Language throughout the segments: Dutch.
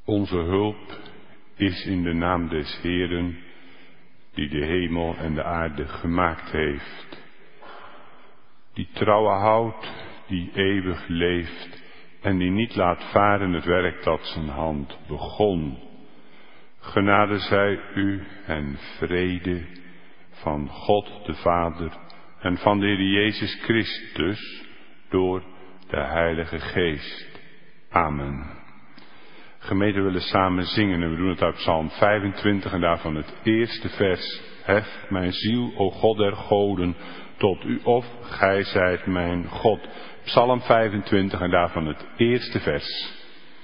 Onze hulp is in de naam des Heeren, die de hemel en de aarde gemaakt heeft. Die trouwe houdt, die eeuwig leeft en die niet laat varen het werk dat zijn hand begon. Genade zij u en vrede van God de Vader en van de Heer Jezus Christus door de Heilige Geest. Amen. Gemeente, we willen samen zingen en we doen het uit Psalm 25 en daarvan het eerste vers. Hef mijn ziel, o God der goden, tot u of gij zijt mijn God. Psalm 25 en daarvan het eerste vers.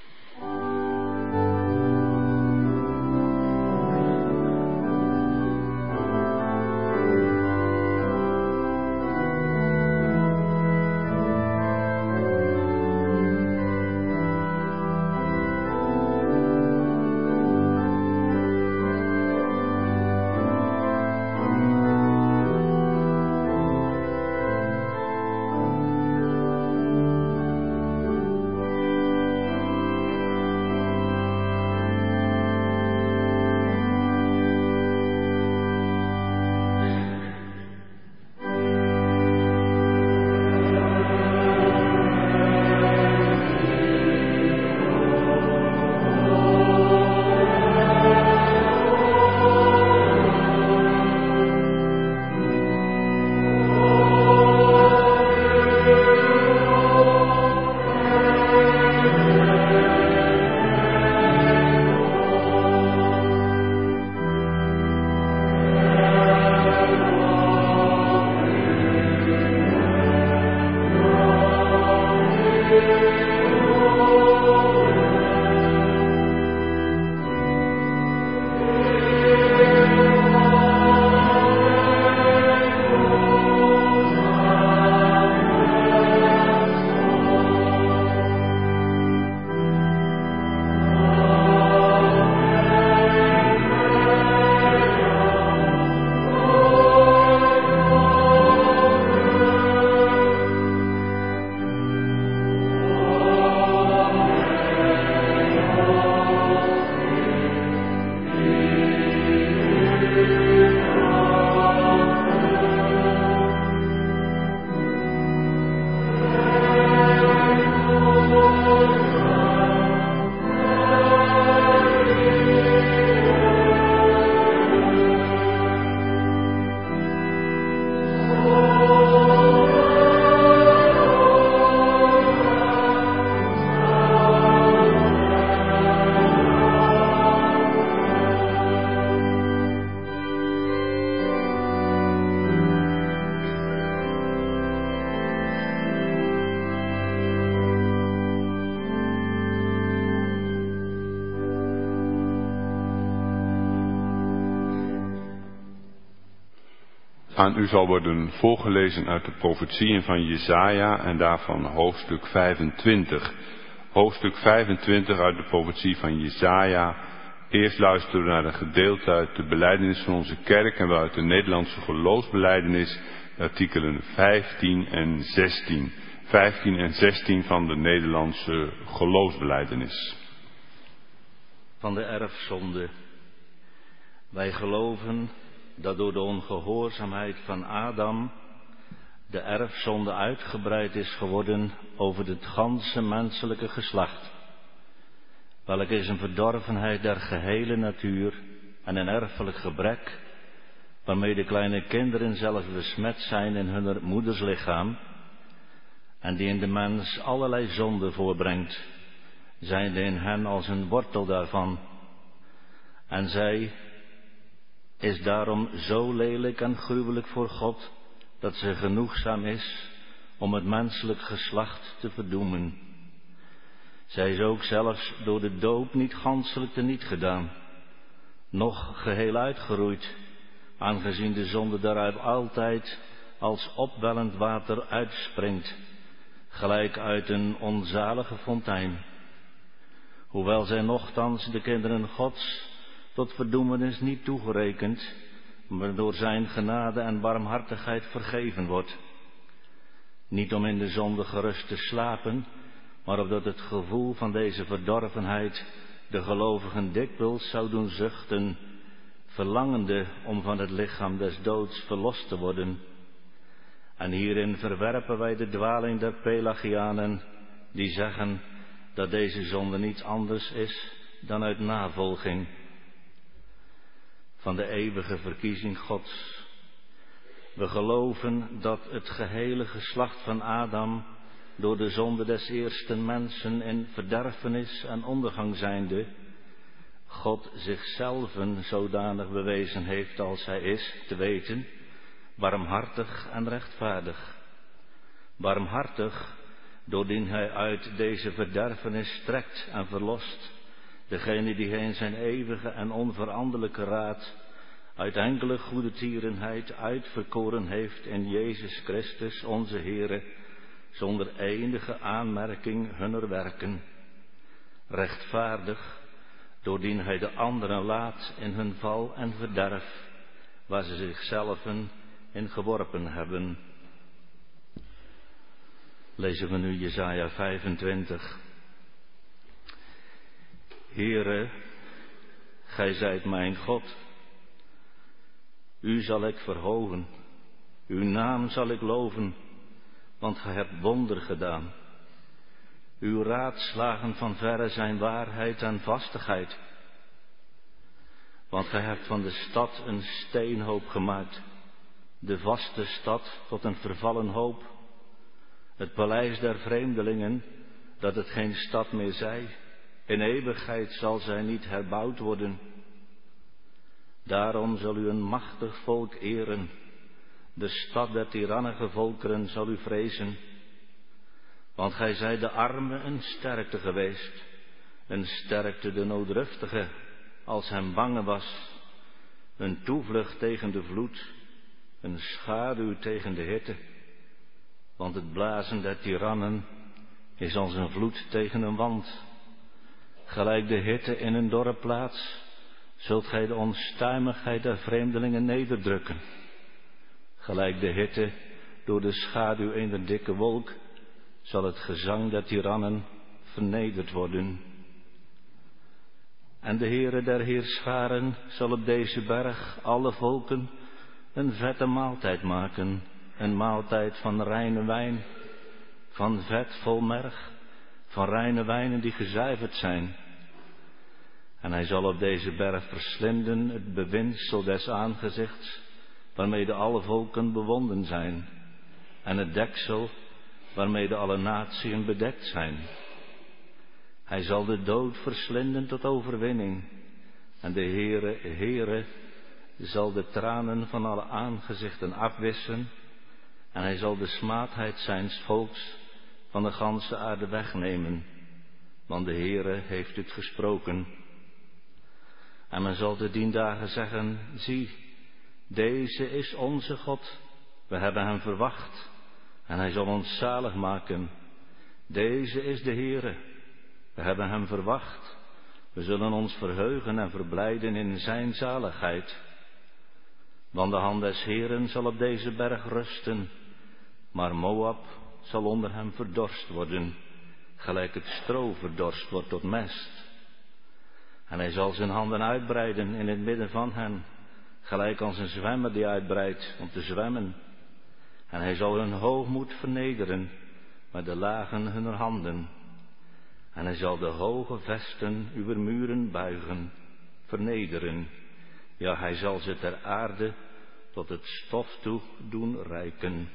Aan u zal worden voorgelezen uit de profetieën van Jesaja en daarvan hoofdstuk 25. Hoofdstuk 25 uit de profetie van Jesaja. Eerst luisteren we naar een gedeelte uit de belijdenis van onze kerk en wel uit de Nederlandse geloofsbelijdenis, artikelen 15 en 16. 15 en 16 van de Nederlandse geloofsbelijdenis. Van de erfzonde. Wij geloven dat door de ongehoorzaamheid van Adam de erfzonde uitgebreid is geworden over het ganse menselijke geslacht. Welk is een verdorvenheid der gehele natuur en een erfelijk gebrek, waarmee de kleine kinderen zelfs besmet zijn in hun moeders lichaam, en die in de mens allerlei zonde voorbrengt, zijnde in hen als een wortel daarvan. En zij is daarom zo lelijk en gruwelijk voor God, dat ze genoegzaam is om het menselijk geslacht te verdoemen. Zij is ook zelfs door de doop niet ganselijk teniet gedaan, noch geheel uitgeroeid, aangezien de zonde daaruit altijd als opwellend water uitspringt, gelijk uit een onzalige fontein. Hoewel zij nochtans de kinderen Gods tot verdoemenis niet toegerekend, maar door zijn genade en barmhartigheid vergeven wordt. Niet om in de zonde gerust te slapen, maar opdat het gevoel van deze verdorvenheid de gelovigen dikwijls zou doen zuchten, verlangende om van het lichaam des doods verlost te worden. En hierin verwerpen wij de dwaling der Pelagianen, die zeggen dat deze zonde niets anders is dan uit navolging van de eeuwige verkiezing Gods. We geloven dat het gehele geslacht van Adam door de zonde des eersten mensen in verderfenis en ondergang zijnde, God zichzelven zodanig bewezen heeft als hij is, te weten, barmhartig en rechtvaardig. Barmhartig, doordien hij uit deze verderfenis trekt en verlost, degene die hij in zijn eeuwige en onveranderlijke raad uit enkele goedertierenheid uitverkoren heeft in Jezus Christus, onze Heere, zonder enige aanmerking hunner werken. Rechtvaardig, doordien hij de anderen laat in hun val en verderf, waar ze zichzelven in geworpen hebben. Lezen we nu Jesaja 25. Heere, gij zijt mijn God. U zal ik verhogen, uw naam zal ik loven, want gij hebt wonder gedaan. Uw raadslagen van verre zijn waarheid en vastigheid. Want gij hebt van de stad een steenhoop gemaakt, de vaste stad tot een vervallen hoop. Het paleis der vreemdelingen, dat het geen stad meer zij, in eeuwigheid zal zij niet herbouwd worden. Daarom zal u een machtig volk eren, de stad der tirannige volkeren zal u vrezen. Want gij zijt de arme een sterkte geweest, een sterkte de nooddruftige, als hem bange was, een toevlucht tegen de vloed, een schaduw tegen de hitte. Want het blazen der tirannen is als een vloed tegen een wand. Gelijk de hitte in een dorre plaats, zult gij de onstuimigheid der vreemdelingen nederdrukken. Gelijk de hitte door de schaduw ener dikke wolk, zal het gezang der tirannen vernederd worden. En de Heere der heerscharen zal op deze berg alle volken een vette maaltijd maken, een maaltijd van reine wijn, van vet vol merg, van reine wijnen die gezuiverd zijn. En hij zal op deze berg verslinden het bewindsel des aangezichts, waarmede alle volken bewonden zijn, en het deksel, waarmede alle natieën bedekt zijn. Hij zal de dood verslinden tot overwinning, en de Heere zal de tranen van alle aangezichten afwissen, en hij zal de smaadheid zijns volks van de ganse aarde wegnemen, want de Heere heeft het gesproken. En men zal te dien dagen zeggen, zie, deze is onze God, we hebben hem verwacht, en hij zal ons zalig maken. Deze is de Heere, we hebben hem verwacht, we zullen ons verheugen en verblijden in zijn zaligheid. Want de hand des Heeren zal op deze berg rusten, maar Moab zal onder hem verdorst worden, gelijk het stro verdorst wordt tot mest. En hij zal zijn handen uitbreiden in het midden van hen, gelijk als een zwemmer die uitbreidt om te zwemmen. En hij zal hun hoogmoed vernederen met de lagen hunner handen. En hij zal de hoge vesten uw muren buigen, vernederen. Ja, hij zal ze ter aarde tot het stof toe doen reiken.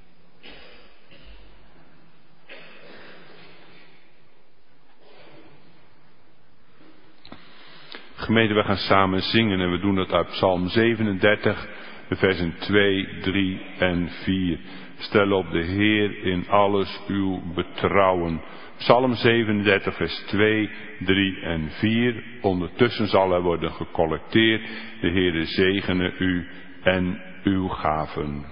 Gemeente, we gaan samen zingen en we doen dat uit Psalm 37, de versen 2, 3 en 4. Stel op de Heer in alles uw betrouwen. Psalm 37, vers 2, 3 en 4. Ondertussen zal er worden gecollecteerd. De Heere zegene u en uw gaven.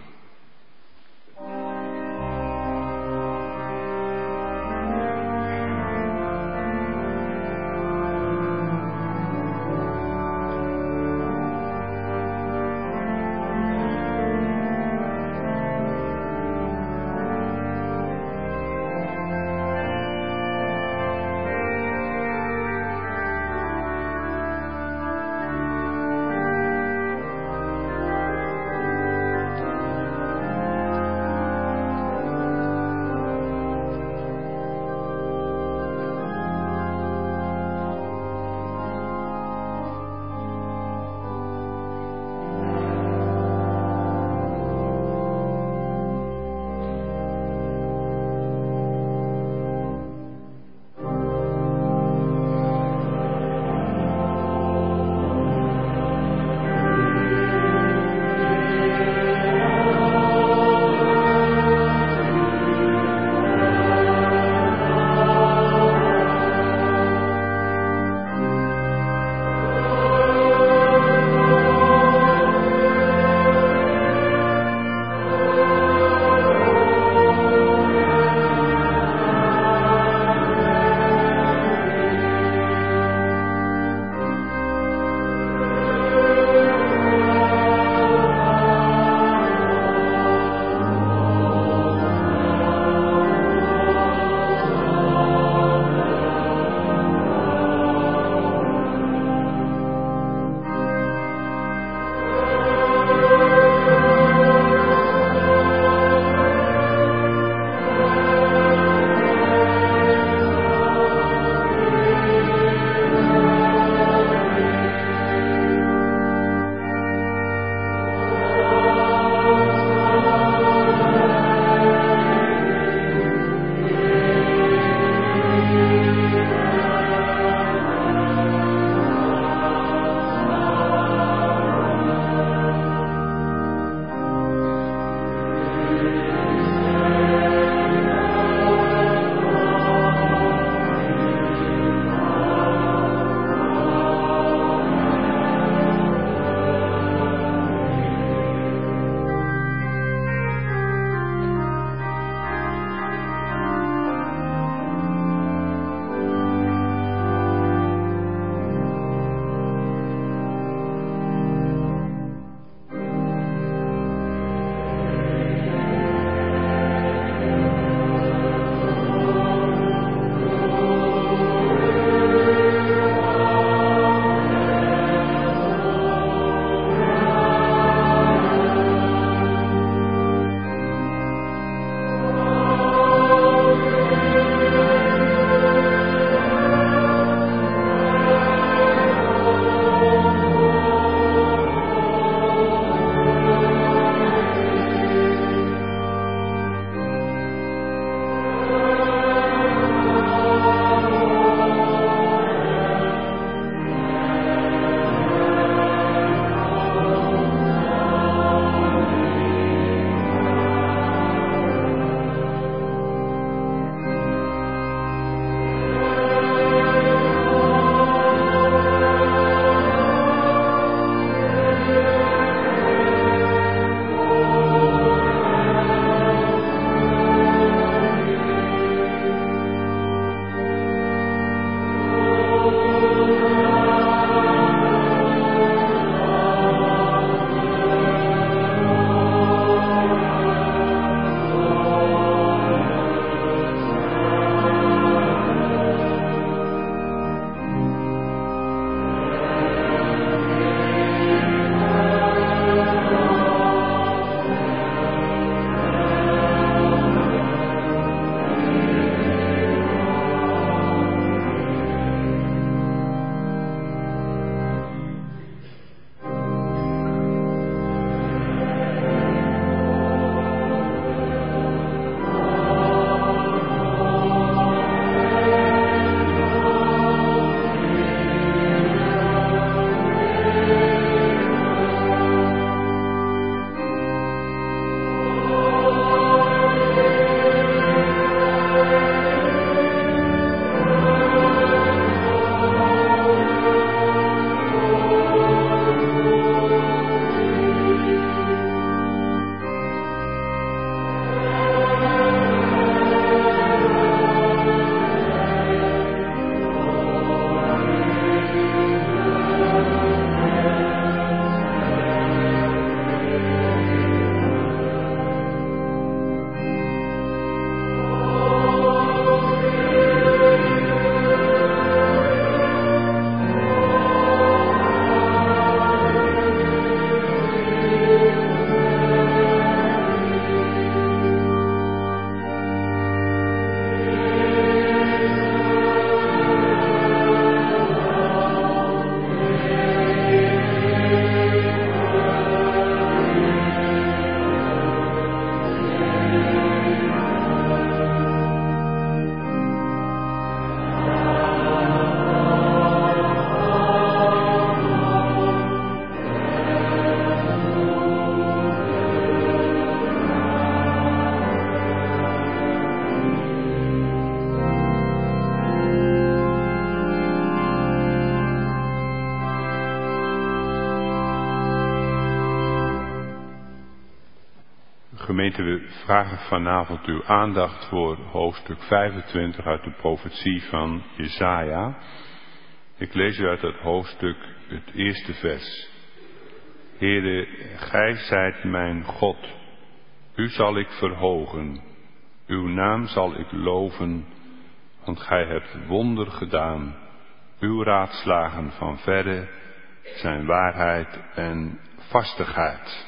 Gemeente, we vragen vanavond uw aandacht voor hoofdstuk 25 uit de profetie van Jesaja. Ik lees u uit dat hoofdstuk het eerste vers. Heere, gij zijt mijn God. U zal ik verhogen. Uw naam zal ik loven, want gij hebt wonder gedaan. Uw raadslagen van verre zijn waarheid en vastigheid.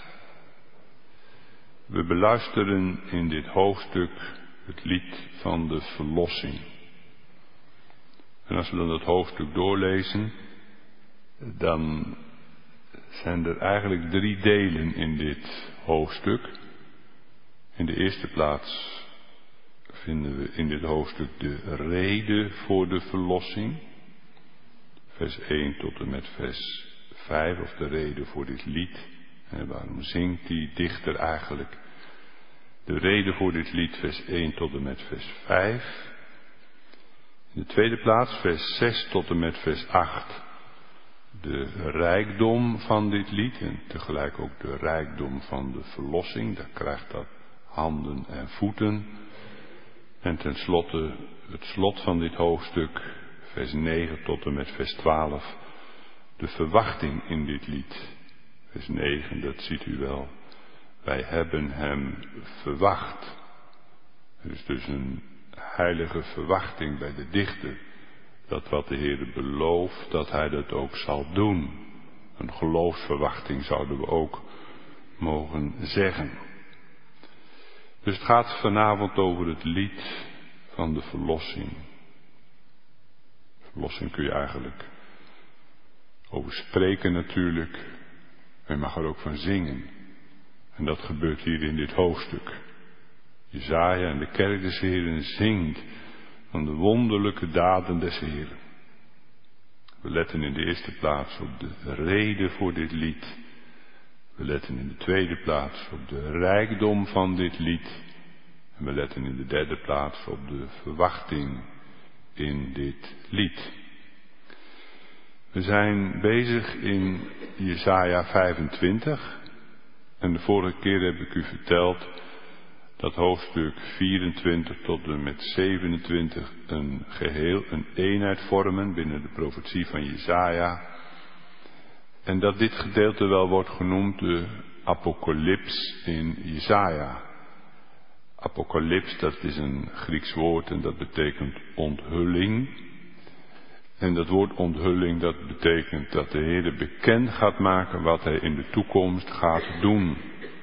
We beluisteren in dit hoofdstuk het lied van de verlossing. En als we dan dat hoofdstuk doorlezen, dan zijn er eigenlijk 3 delen in dit hoofdstuk. In de eerste plaats vinden we in dit hoofdstuk de reden voor de verlossing. Vers 1 tot en met vers 5, of de reden voor dit lied. En waarom zingt die dichter eigenlijk? De reden voor dit lied, vers 1 tot en met vers 5. In de tweede plaats, vers 6 tot en met vers 8. De rijkdom van dit lied en tegelijk ook de rijkdom van de verlossing. Daar krijgt dat handen en voeten. En tenslotte het slot van dit hoofdstuk, vers 9 tot en met vers 12. De verwachting in dit lied. Vers 9, dat ziet u wel. Wij hebben hem verwacht. Er is dus een heilige verwachting bij de dichter. Dat wat de Heer belooft, dat hij dat ook zal doen. Een geloofsverwachting zouden we ook mogen zeggen. Dus het gaat vanavond over het lied van de verlossing. Verlossing kun je eigenlijk over spreken natuurlijk. En je mag er ook van zingen. En dat gebeurt hier in dit hoofdstuk. Jesaja en de kerk des Heeren zingt van de wonderlijke daden des Heeren. We letten in de eerste plaats op de reden voor dit lied. We letten in de tweede plaats op de rijkdom van dit lied. En we letten in de derde plaats op de verwachting in dit lied. We zijn bezig in Jesaja 25. En de vorige keer heb ik u verteld dat hoofdstuk 24 tot en met 27 een geheel, een eenheid vormen binnen de profetie van Jesaja. En dat dit gedeelte wel wordt genoemd de apocalyps in Jesaja. Apocalyps, dat is een Grieks woord en dat betekent onthulling. En dat woord onthulling, dat betekent dat de Heer bekend gaat maken wat hij in de toekomst gaat doen.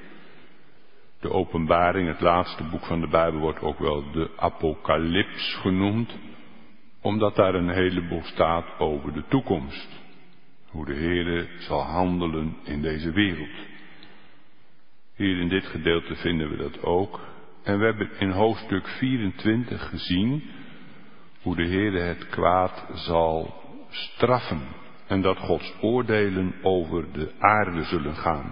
De openbaring, het laatste boek van de Bijbel, wordt ook wel de apocalyps genoemd. Omdat daar een heleboel staat over de toekomst. Hoe de Heer zal handelen in deze wereld. Hier in dit gedeelte vinden we dat ook. En we hebben in hoofdstuk 24 gezien hoe de Heer het kwaad zal straffen. En dat Gods oordelen over de aarde zullen gaan.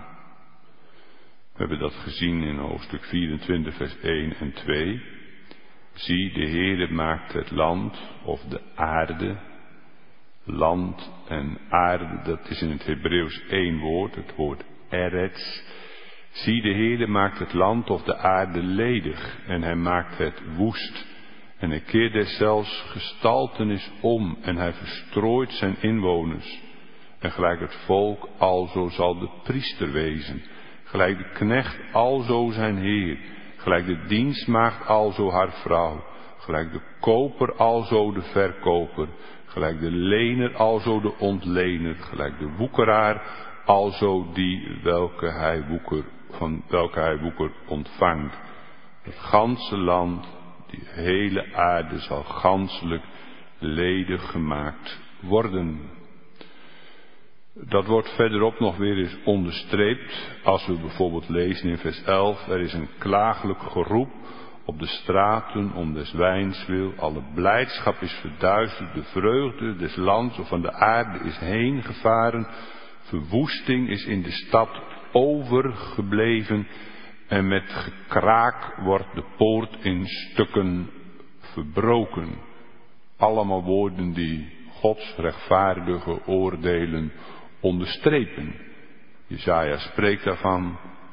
We hebben dat gezien in hoofdstuk 24 vers 1 en 2. Zie, de Heer maakt het land of de aarde. Land en aarde, dat is in het Hebreeuws 1 woord, het woord eretz. Zie, de Heer maakt het land of de aarde ledig en hij maakt het woest. En hij keert deszelfs gestaltenis om en hij verstrooit zijn inwoners. En gelijk het volk, alzo zal de priester wezen. Gelijk de knecht, alzo zijn heer. Gelijk de dienstmaagd, alzo haar vrouw. Gelijk de koper, alzo de verkoper. Gelijk de lener, alzo de ontlener. Gelijk de woekeraar, alzo die van welke hij woeker ontvangt. Het ganse land, die hele aarde zal ganselijk ledig gemaakt worden. Dat wordt verderop nog weer eens onderstreept. Als we bijvoorbeeld lezen in vers 11. Er is een klagelijk geroep op de straten om des wijns wil. Alle blijdschap is verduisterd. De vreugde des lands of van de aarde is heen gevaren. Verwoesting is in de stad overgebleven. En met gekraak wordt de poort in stukken verbroken. Allemaal woorden die Gods rechtvaardige oordelen onderstrepen. Jesaja spreekt daarvan.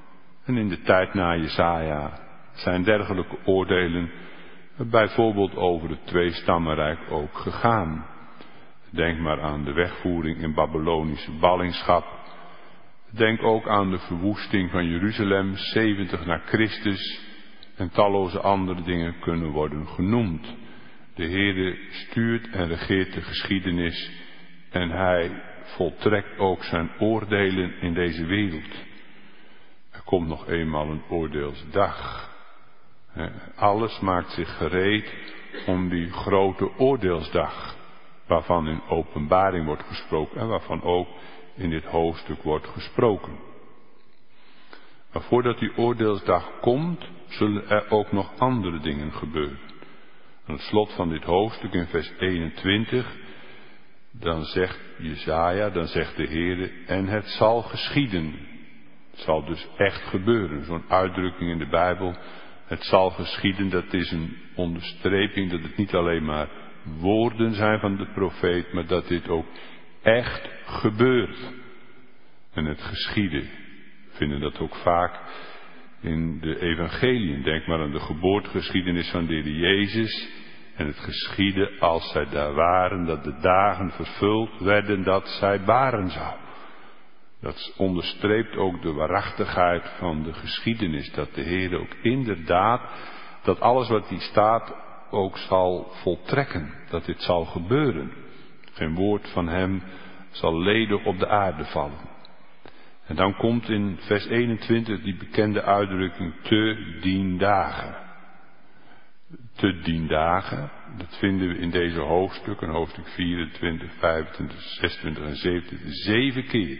En in de tijd na Jesaja zijn dergelijke oordelen bijvoorbeeld over het tweestammenrijk ook gegaan. Denk maar aan de wegvoering in Babylonische ballingschap. Denk ook aan de verwoesting van Jeruzalem 70 na Christus en talloze andere dingen kunnen worden genoemd. De Heere stuurt en regeert de geschiedenis en hij voltrekt ook zijn oordelen in deze wereld. Er komt nog eenmaal een oordeelsdag. Alles maakt zich gereed om die grote oordeelsdag, waarvan in Openbaring wordt gesproken en waarvan ook in dit hoofdstuk wordt gesproken. Maar voordat die oordeelsdag komt, zullen er ook nog andere dingen gebeuren. Aan het slot van dit hoofdstuk in vers 21, dan zegt Jesaja, dan zegt de Heere, en het zal geschieden. Het zal dus echt gebeuren. Zo'n uitdrukking in de Bijbel, het zal geschieden, dat is een onderstreping dat het niet alleen maar woorden zijn van de profeet, maar dat dit ook echt gebeurt. En het geschieden, we vinden dat ook vaak in de evangeliën. Denk maar aan de geboortegeschiedenis van de Heer Jezus. En het geschiedde als zij daar waren, dat de dagen vervuld werden dat zij baren zou. Dat onderstreept ook de waarachtigheid van de geschiedenis. Dat de Heer ook inderdaad, dat alles wat hier staat ook zal voltrekken. Dat dit zal gebeuren. Geen woord van hem zal ledig op de aarde vallen. En dan komt in vers 21 die bekende uitdrukking te dien dagen. Te dien dagen, dat vinden we in deze hoofdstukken, hoofdstuk 24, 25, 26 en 27, 7 keer.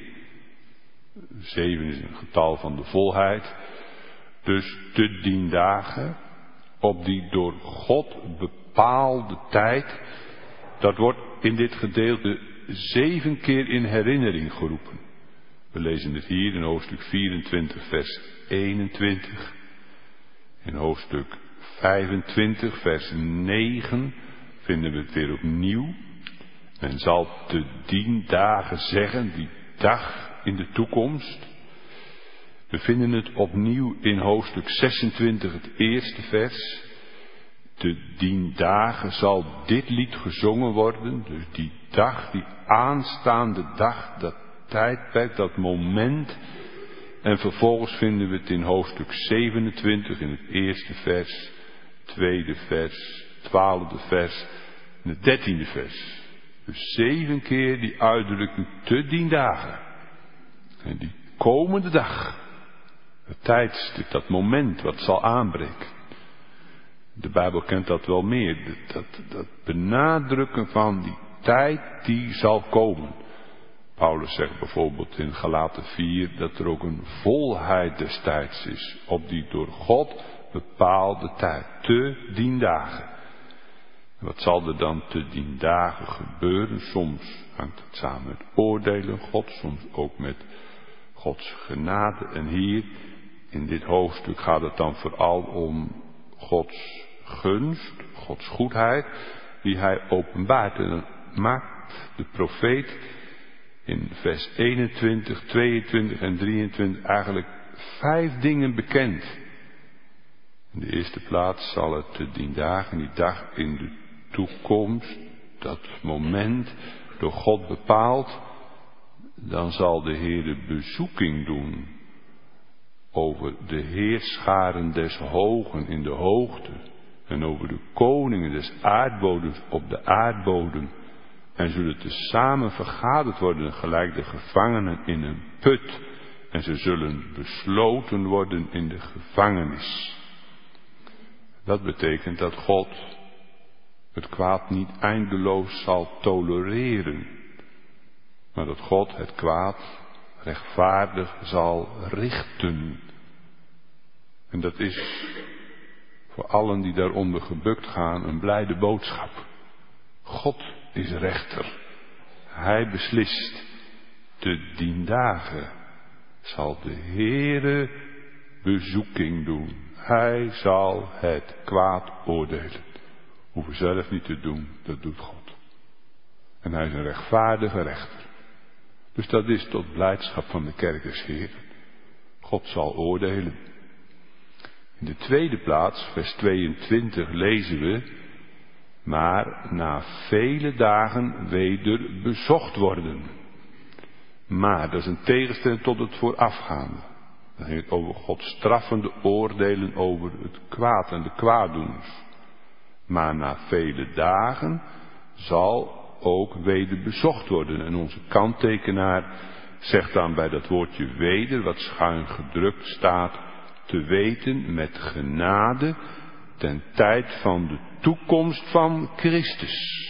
7 is een getal van de volheid. Dus te dien dagen, op die door God bepaalde tijd, dat wordt in dit gedeelte 7 keer in herinnering geroepen. We lezen het hier in hoofdstuk 24 vers 21. In hoofdstuk 25 vers 9 vinden we het weer opnieuw. Men zal te dien dagen zeggen, die dag in de toekomst. We vinden het opnieuw in hoofdstuk 26 het eerste vers. Te dien dagen zal dit lied gezongen worden. Dus die dag, die aanstaande dag, dat tijdperk, dat moment. En vervolgens vinden we het in hoofdstuk 27 in het eerste vers, tweede vers, 12e vers en het 13e vers. Dus 7 keer die uitdrukking te dien dagen. En die komende dag, het tijdstip, dat moment wat zal aanbreken. De Bijbel kent dat wel meer. Dat benadrukken van die tijd die zal komen. Paulus zegt bijvoorbeeld in Galaten 4 dat er ook een volheid des tijds is. Op die door God bepaalde tijd. Te dien dagen. Wat zal er dan te dien dagen gebeuren? Soms hangt het samen met oordelen God. Soms ook met Gods genade. En hier in dit hoofdstuk gaat het dan vooral om Gods gunst. Gods goedheid. Die hij openbaart. En dan maakt de profeet in vers 21, 22 en 23 eigenlijk 5 dingen bekend. In de eerste plaats zal het te dien dagen, die dag in de toekomst, dat moment door God bepaald, dan zal de Heer de bezoeking doen over de heerscharen des hogen in de hoogte en over de koningen des aardbodems op de aardbodem. En zullen tezamen vergaderd worden gelijk de gevangenen in een put. En ze zullen besloten worden in de gevangenis. Dat betekent dat God het kwaad niet eindeloos zal tolereren. Maar dat God het kwaad rechtvaardig zal richten. En dat is voor allen die daaronder gebukt gaan een blijde boodschap. God is rechter. Hij beslist. Te dien dagen zal de Heere bezoeking doen. Hij zal het kwaad oordelen. Hoeven zelf niet te doen, dat doet God. En hij is een rechtvaardige rechter. Dus dat is tot blijdschap van de kerk des Heeren. God zal oordelen. In de tweede plaats, vers 22, lezen we, maar na vele dagen weder bezocht worden. Maar, dat is een tegenstelling tot het voorafgaande. Dan ging het over Gods straffende oordelen over het kwaad en de kwaaddoeners. Maar na vele dagen zal ook weder bezocht worden. En onze kanttekenaar zegt dan bij dat woordje weder, wat schuin gedrukt staat, te weten met genade ten tijd van de toekomst van Christus.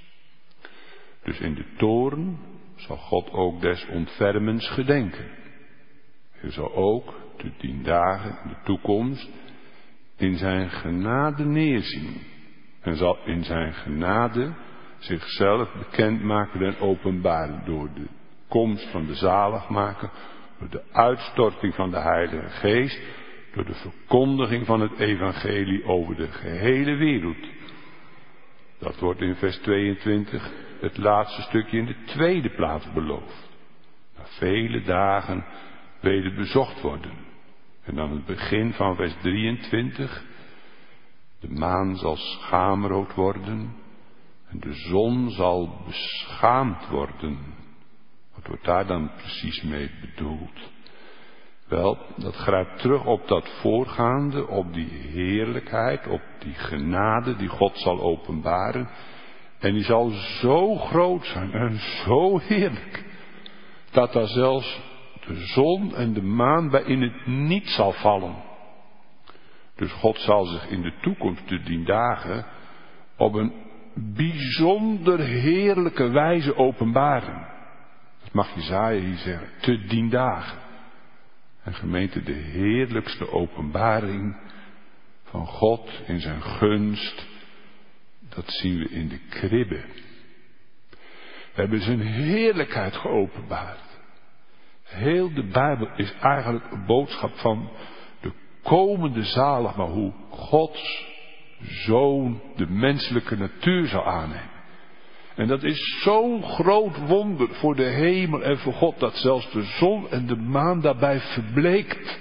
Dus in de toorn zal God ook des ontfermens gedenken. Hij zal ook te 10 dagen in de toekomst in zijn genade neerzien. En zal in zijn genade zichzelf bekendmaken en openbaren door de komst van de zaligmaker, door de uitstorting van de Heilige Geest, door de verkondiging van het evangelie over de gehele wereld. Dat wordt in vers 22 het laatste stukje in de tweede plaats beloofd. Na vele dagen weder bezocht worden. En dan het begin van vers 23. De maan zal schaamrood worden en de zon zal beschaamd worden. Wat wordt daar dan precies mee bedoeld? Wel, dat grijpt terug op dat voorgaande, op die heerlijkheid, op die genade die God zal openbaren. En die zal zo groot zijn en zo heerlijk, dat daar zelfs de zon en de maan bij in het niet zal vallen. Dus God zal zich in de toekomst, de 10 dagen, op een bijzonder heerlijke wijze openbaren. Dat mag Jesaja hier zeggen, te 10 dagen. En gemeente, de heerlijkste openbaring van God in zijn gunst, dat zien we in de kribbe. We hebben zijn heerlijkheid geopenbaard. Heel de Bijbel is eigenlijk een boodschap van de komende zalig, maar hoe Gods Zoon de menselijke natuur zal aannemen. En dat is zo'n groot wonder voor de hemel en voor God, dat zelfs de zon en de maan daarbij verbleekt.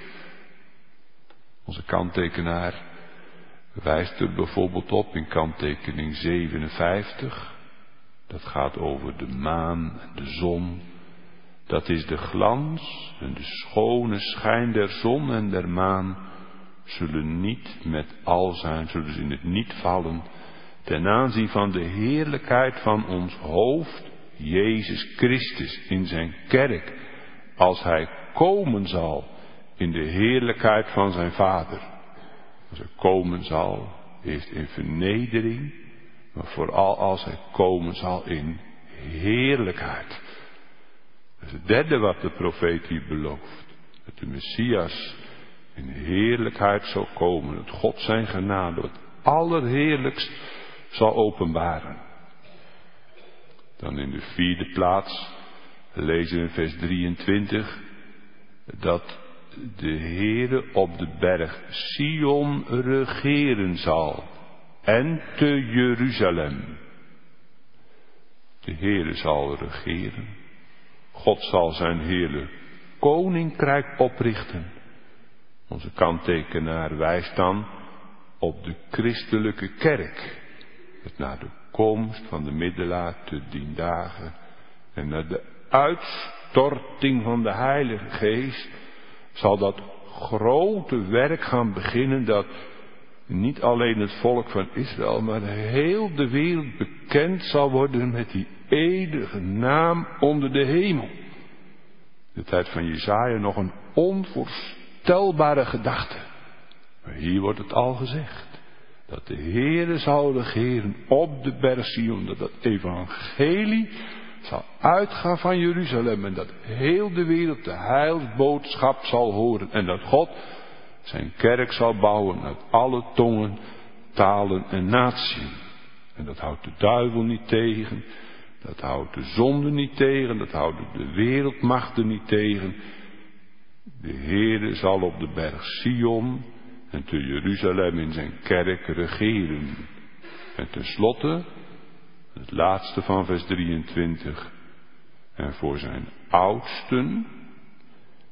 Onze kanttekenaar wijst er bijvoorbeeld op in kanttekening 57. Dat gaat over de maan en de zon. Dat is de glans en de schone schijn der zon en der maan zullen niet met al zijn, zullen ze in het niet vallen, ten aanzien van de heerlijkheid van ons hoofd, Jezus Christus, in zijn kerk, als hij komen zal in de heerlijkheid van zijn Vader. Als hij komen zal, heeft in vernedering, maar vooral als hij komen zal in heerlijkheid. Dat is het derde wat de profeet hier belooft. Dat de Messias in heerlijkheid zal komen. Dat God zijn genade, het allerheerlijkst, zal openbaren. Dan in de vierde plaats lezen we in vers 23 dat de Heere op de berg Sion regeren zal en te Jeruzalem. De Heere zal regeren. God zal zijn heerlijk koninkrijk oprichten. Onze kanttekenaar wijst dan op de christelijke kerk. Het na de komst van de middelaar te 10 dagen en na de uitstorting van de Heilige Geest zal dat grote werk gaan beginnen, dat niet alleen het volk van Israël, maar heel de wereld bekend zal worden met die eeuwige naam onder de hemel. De tijd van Jesaja nog een onvoorstelbare gedachte. Maar hier wordt het al gezegd. Dat de Heere zal regeren op de berg Sion. Dat het evangelie zal uitgaan van Jeruzalem. En dat heel de wereld de heilsboodschap zal horen. En dat God zijn kerk zal bouwen uit alle tongen, talen en natieën. En dat houdt de duivel niet tegen. Dat houdt de zonde niet tegen. Dat houden de wereldmachten niet tegen. De Heere zal op de berg Sion en te Jeruzalem in zijn kerk regeren. En tenslotte, het laatste van vers 23. En voor zijn oudsten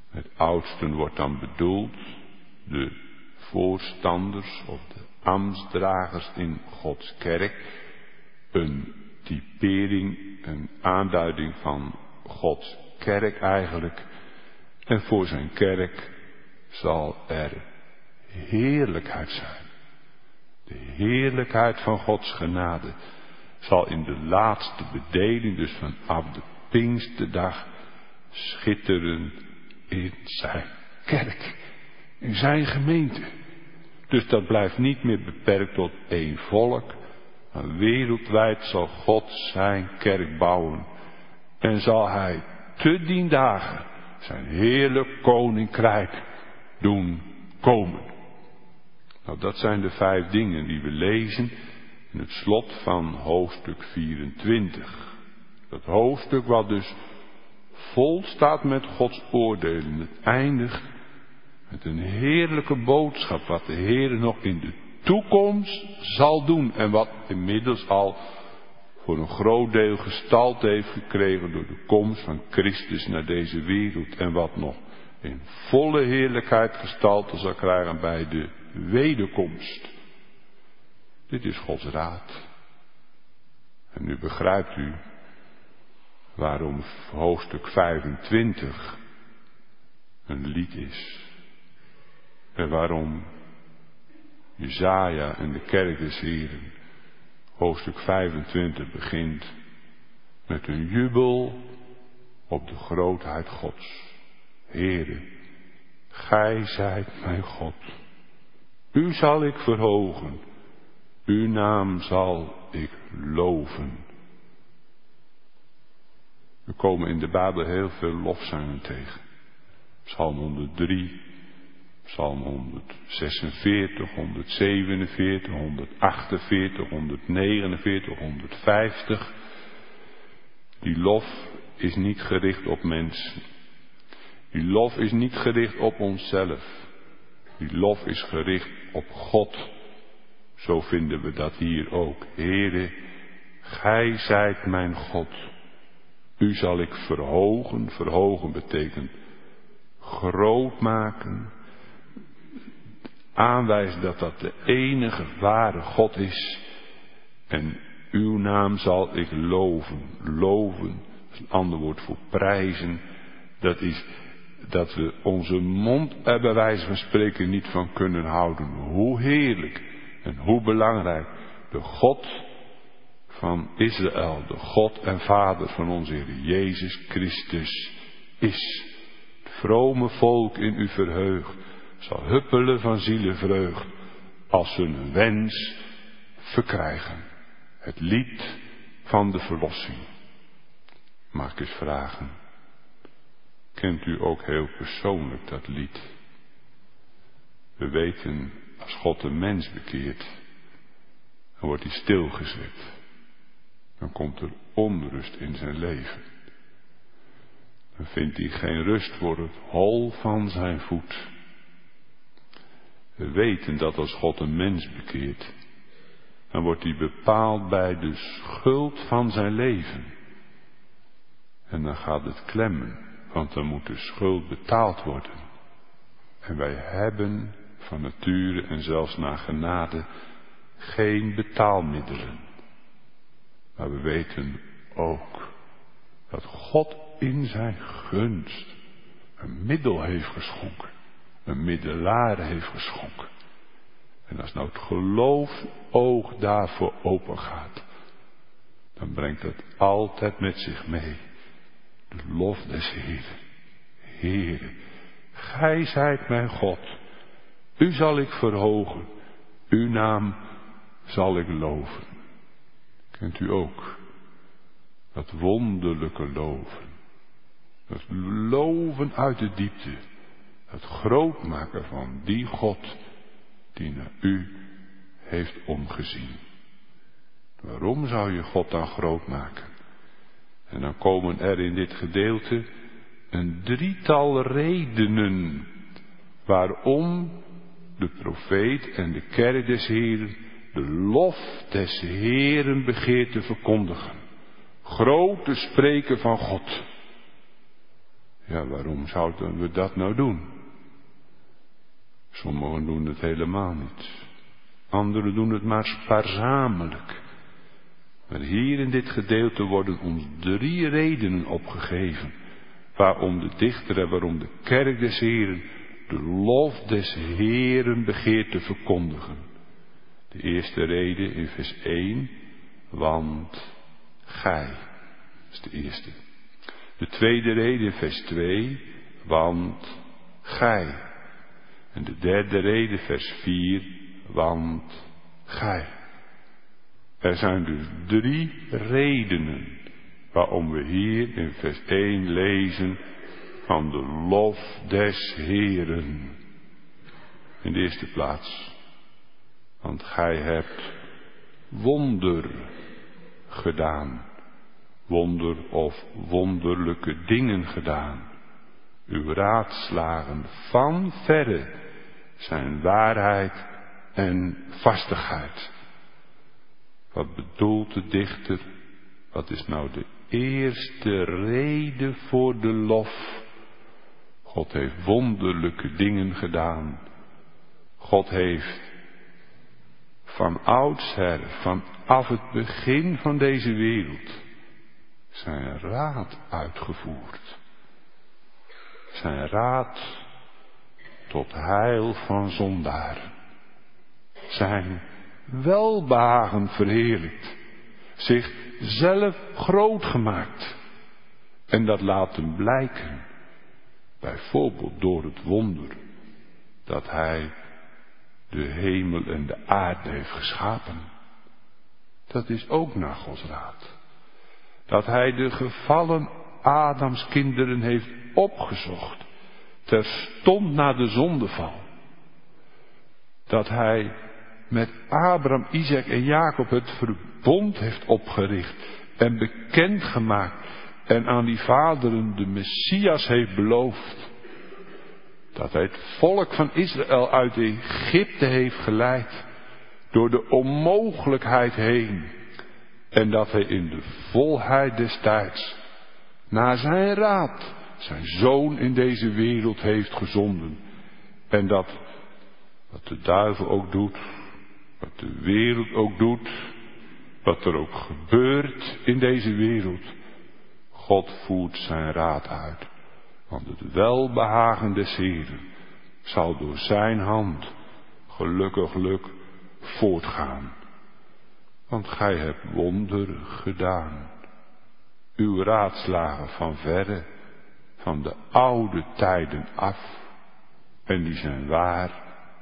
Met oudsten wordt dan bedoeld de voorstanders of de ambtsdragers in Gods kerk. Een typering, een aanduiding van Gods kerk eigenlijk. En voor zijn kerk zal er heerlijkheid zijn. De heerlijkheid van Gods genade zal in de laatste bedeling, dus vanaf de Pinksterdag, schitteren in zijn kerk, in zijn gemeente. Dus dat blijft niet meer beperkt tot één volk, maar wereldwijd zal God zijn kerk bouwen en zal hij te dien dagen zijn heerlijk koninkrijk doen komen. Nou, dat zijn de 5 dingen die we lezen in het slot van hoofdstuk 24. Dat hoofdstuk wat dus vol staat met Gods oordelen. Het eindigt met een heerlijke boodschap wat de Heer nog in de toekomst zal doen. En wat inmiddels al voor een groot deel gestalte heeft gekregen door de komst van Christus naar deze wereld. En wat nog in volle heerlijkheid gestalte zal krijgen bij de wederkomst. Dit is Gods raad. En nu begrijpt u waarom hoofdstuk 25 een lied is. En waarom Jesaja en de kerk des Heren hoofdstuk 25 begint met een jubel op de grootheid Gods. Heere, gij zijt mijn God. U zal ik verhogen. Uw naam zal ik loven. We komen in de Bijbel heel veel lofzangen tegen. Psalm 103, Psalm 146, 147, 148, 149, 150. Die lof is niet gericht op mensen. Die lof is niet gericht op onszelf. Die lof is gericht op God. Zo vinden we dat hier ook. Heere, gij zijt mijn God. U zal ik verhogen. Verhogen betekent groot maken. Aanwijzen dat dat de enige ware God is. En uw naam zal ik loven. Loven is een ander woord voor prijzen. Dat is dat we onze mond er bij wijze van spreken niet van kunnen houden. Hoe heerlijk en hoe belangrijk de God van Israël, de God en Vader van onze Heer Jezus Christus is. Het vrome volk in u verheugt, zal huppelen van zielenvreugd als ze een wens verkrijgen. Het lied van de verlossing. Mag ik eens vragen, kent u ook heel persoonlijk dat lied? We weten, als God een mens bekeert, dan wordt hij stilgezet. Dan komt er onrust in zijn leven. Dan vindt hij geen rust voor het hol van zijn voet. We weten dat als God een mens bekeert, dan wordt hij bepaald bij de schuld van zijn leven. En dan gaat het klemmen, want dan moet de schuld betaald worden. En wij hebben van nature en zelfs naar genade geen betaalmiddelen. Maar we weten ook dat God in zijn gunst een middel heeft geschonken. Een middelaar heeft geschonken. En als nou het geloofoog daarvoor open gaat, dan brengt het altijd met zich mee de lof des Heeren. Heere, gij zijt mijn God. U zal ik verhogen. Uw naam zal ik loven. Kent u ook dat wonderlijke loven? Dat loven uit de diepte. Het grootmaken van die God die naar u heeft omgezien. Waarom zou je God dan groot maken? En dan komen er in dit gedeelte een drietal redenen waarom de profeet en de kerk des Heeren de lof des Heeren begeert te verkondigen. Groot te spreken van God. Ja, waarom zouden we dat nou doen? Sommigen doen het helemaal niet. Anderen doen het maar spaarzamelijk. Maar hier in dit gedeelte worden ons 3 redenen opgegeven waarom de dichter en waarom de kerk des Heren de lof des Heren begeert te verkondigen. De eerste reden in vers 1, want gij. Dat is de eerste. De tweede reden in vers 2, want gij. En de derde reden vers 4, want gij. Er zijn dus 3 redenen waarom we hier in vers 1 lezen van de lof des Heren. In de eerste plaats, want gij hebt wonder gedaan. Wonder of wonderlijke dingen gedaan. Uw raadslagen van verre zijn waarheid en vastigheid. Wat bedoelt de dichter? Wat is nou de eerste reden voor de lof? God heeft wonderlijke dingen gedaan. God heeft van oudsher, vanaf het begin van deze wereld, zijn raad uitgevoerd. Zijn raad tot heil van zondaren. Zijn welbehagen verheerlijkt. Zichzelf groot gemaakt. En dat laten blijken. Bijvoorbeeld door het wonder dat hij de hemel en de aarde heeft geschapen. Dat is ook naar Gods raad. Dat hij de gevallen Adamskinderen heeft opgezocht. Terstond na de zondeval. Dat hij met Abraham, Isaac en Jacob het verbond heeft opgericht. En bekendgemaakt. En aan die vaderen de Messias heeft beloofd. Dat hij het volk van Israël uit Egypte heeft geleid. Door de onmogelijkheid heen. En dat hij in de volheid des tijds, naar zijn raad, zijn zoon in deze wereld heeft gezonden. En dat, wat de duivel ook doet, wat de wereld ook doet, wat er ook gebeurt in deze wereld, God voert zijn raad uit. Want het welbehagen des Heren zal door zijn hand gelukkiglijk voortgaan. Want gij hebt wonderen gedaan. Uw raadslagen van verre, van de oude tijden af. En die zijn waar.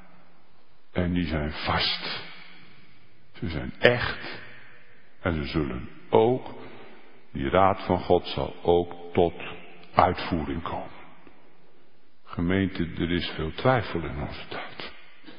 En die zijn vast. Ze zijn echt. En ze zullen ook, die raad van God zal ook tot uitvoering komen. Gemeente, er is veel twijfel in onze tijd.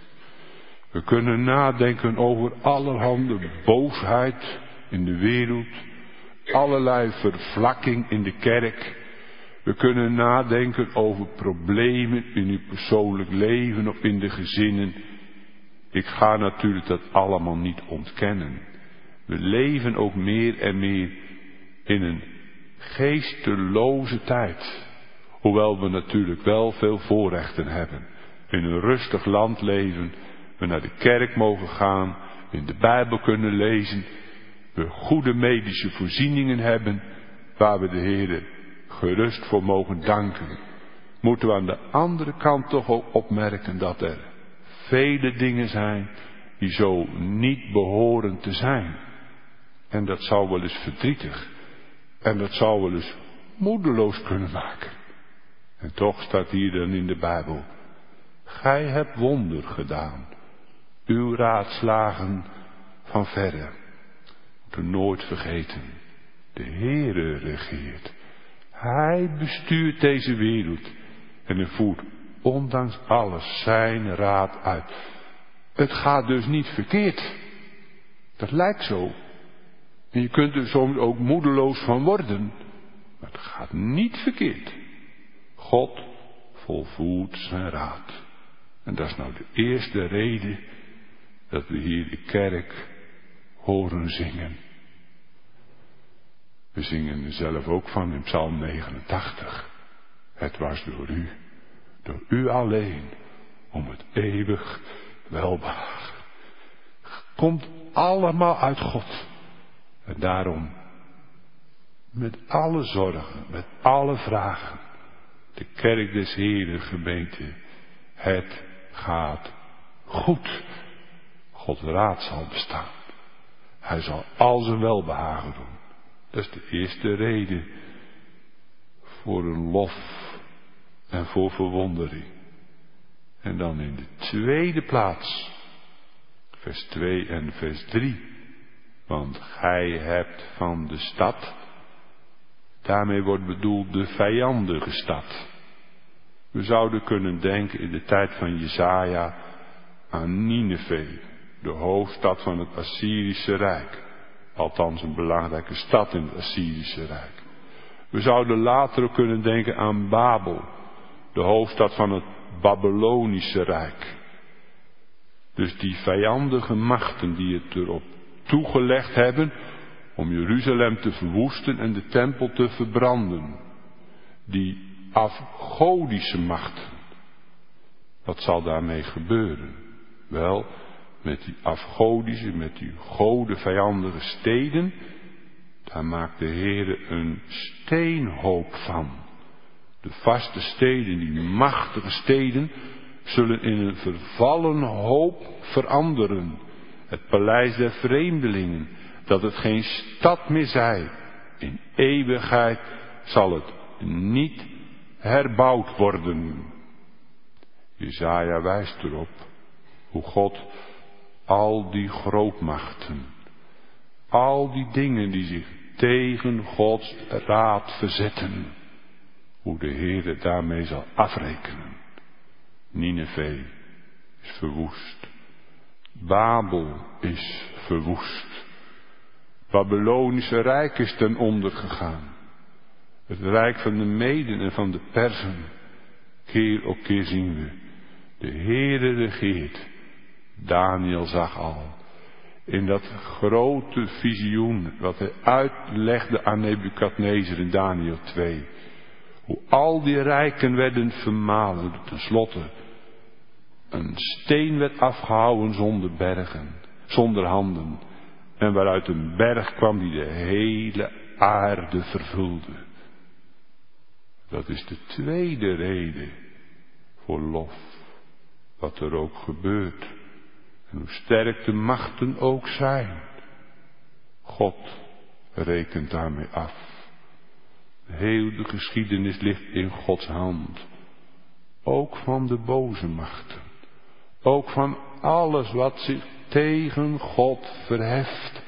We kunnen nadenken over allerhande boosheid in de wereld, allerlei vervlakking in de kerk. We kunnen nadenken over problemen in uw persoonlijk leven of in de gezinnen. Ik ga natuurlijk dat allemaal niet ontkennen. We leven ook meer en meer in een geesteloze tijd. Hoewel we natuurlijk wel veel voorrechten hebben. In een rustig land leven. We naar de kerk mogen gaan. In de Bijbel kunnen lezen. We goede medische voorzieningen hebben. Waar we de Heer gerust voor mogen danken. Moeten we aan de andere kant toch ook opmerken dat er vele dingen zijn die zo niet behoren te zijn. En dat zou wel eens verdrietig. En dat zou wel eens moedeloos kunnen maken. En toch staat hier dan in de Bijbel. Gij hebt wonder gedaan. Uw raadslagen van verre. Moeten nooit vergeten. De Heere regeert. Hij bestuurt deze wereld. En hij voert ondanks alles zijn raad uit. Het gaat dus niet verkeerd. Dat lijkt zo. En je kunt er soms ook moedeloos van worden. Maar het gaat niet verkeerd. God volvoert zijn raad. En dat is nou de eerste reden dat we hier de kerk horen zingen. We zingen er zelf ook van in Psalm 89. Het was door u alleen, om het eeuwig welbehagen. Komt allemaal uit God. En daarom, met alle zorgen, met alle vragen, de kerk des Heeren gemeente, het gaat goed. Gods raad zal bestaan. Hij zal al zijn welbehagen doen. Dat is de eerste reden voor een lof en voor verwondering. En dan in de tweede plaats, vers 2 en vers 3. Want gij hebt van de stad, daarmee wordt bedoeld de vijandige stad. We zouden kunnen denken in de tijd van Jesaja aan Nineve, de hoofdstad van het Assyrische Rijk. Althans een belangrijke stad in het Assyrische Rijk. We zouden later ook kunnen denken aan Babel, de hoofdstad van het Babylonische Rijk. Dus die vijandige machten die het erop toegelegd hebben om Jeruzalem te verwoesten en de tempel te verbranden. Die afgodische machten. Wat zal daarmee gebeuren? Wel, met die afgodische, met die godenvijandige steden, daar maakt de Heere een steenhoop van. De vaste steden, die machtige steden, zullen in een vervallen hoop veranderen. Het paleis der vreemdelingen, dat het geen stad meer zij. In eeuwigheid zal het niet herbouwd worden. Jesaja wijst erop hoe God al die grootmachten, al die dingen die zich tegen Gods raad verzetten, hoe de Heere daarmee zal afrekenen. Nineve is verwoest. Babel is verwoest. Babylonische Rijk is ten onder gegaan. Het rijk van de Meden en van de Persen. Keer op keer zien we. De Heere regeert. Daniel zag al. In dat grote visioen wat hij uitlegde aan Nebukadnezar in Daniel 2. Hoe al die rijken werden vermalen. Ten slotte een steen werd afgehouwen zonder bergen, zonder handen. En waaruit een berg kwam die de hele aarde vervulde. Dat is de tweede reden voor lof. Wat er ook gebeurt. En hoe sterk de machten ook zijn. God rekent daarmee af. Heel de geschiedenis ligt in Gods hand. Ook van de boze machten. Ook van alles wat zich tegen God verheft.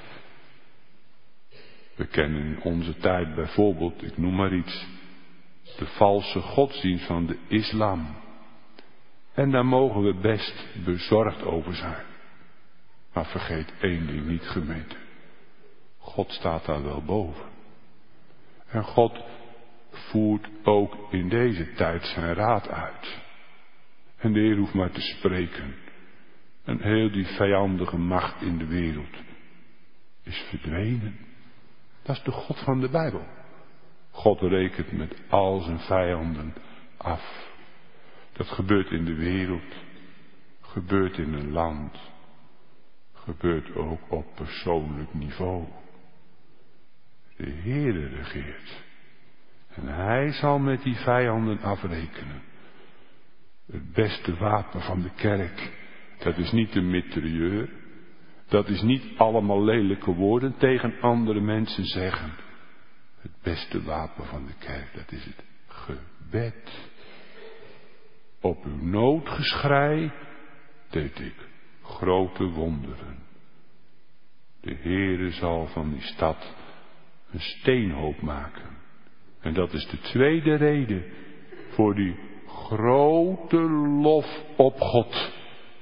We kennen in onze tijd bijvoorbeeld, ik noem maar iets, de valse godsdienst van de islam. En daar mogen we best bezorgd over zijn. Maar vergeet één ding niet, gemeente. God staat daar wel boven. En God voert ook in deze tijd zijn raad uit. En de Heer hoeft maar te spreken. En heel die vijandige macht in de wereld is verdwenen. Dat is de God van de Bijbel. God rekent met al zijn vijanden af. Dat gebeurt in de wereld. Gebeurt in een land. Gebeurt ook op persoonlijk niveau. De Heere regeert. En hij zal met die vijanden afrekenen. Het beste wapen van de kerk. Dat is niet de mitrailleur. Dat is niet allemaal lelijke woorden tegen andere mensen zeggen. Het beste wapen van de kerk, dat is het gebed. Op uw noodgeschrei deed ik grote wonderen. De Heere zal van die stad een steenhoop maken. En dat is de tweede reden voor die grote lof op God.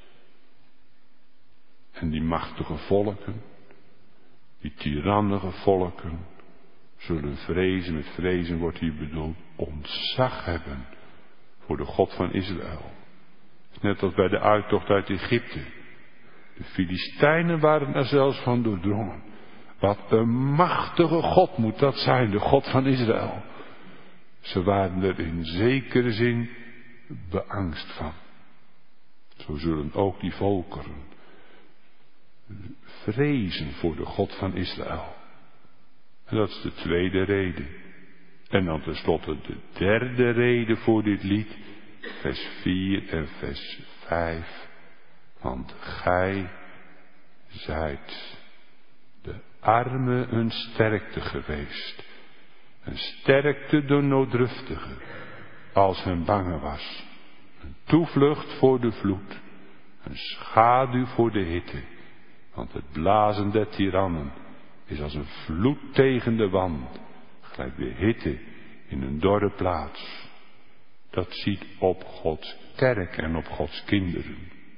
En die machtige volken, die tirannische volken, zullen vrezen, met vrezen wordt hier bedoeld, ontzag hebben voor de God van Israël. Net als bij de uittocht uit Egypte. De Filistijnen waren er zelfs van doordrongen. Wat een machtige God moet dat zijn, de God van Israël. Ze waren er in zekere zin beangst van. Zo zullen ook die volkeren vrezen voor de God van Israël. En dat is de tweede reden. En dan tenslotte de derde reden voor dit lied. Vers 4 en vers 5. Want gij zijt de arme een sterkte geweest. Een sterkte de nooddruftige, als hen bange was. Een toevlucht voor de vloed. Een schaduw voor de hitte. Want het blazen der tirannen is als een vloed tegen de wand. Gelijk de hitte in een dorre plaats. Dat ziet op Gods kerk en op Gods kinderen.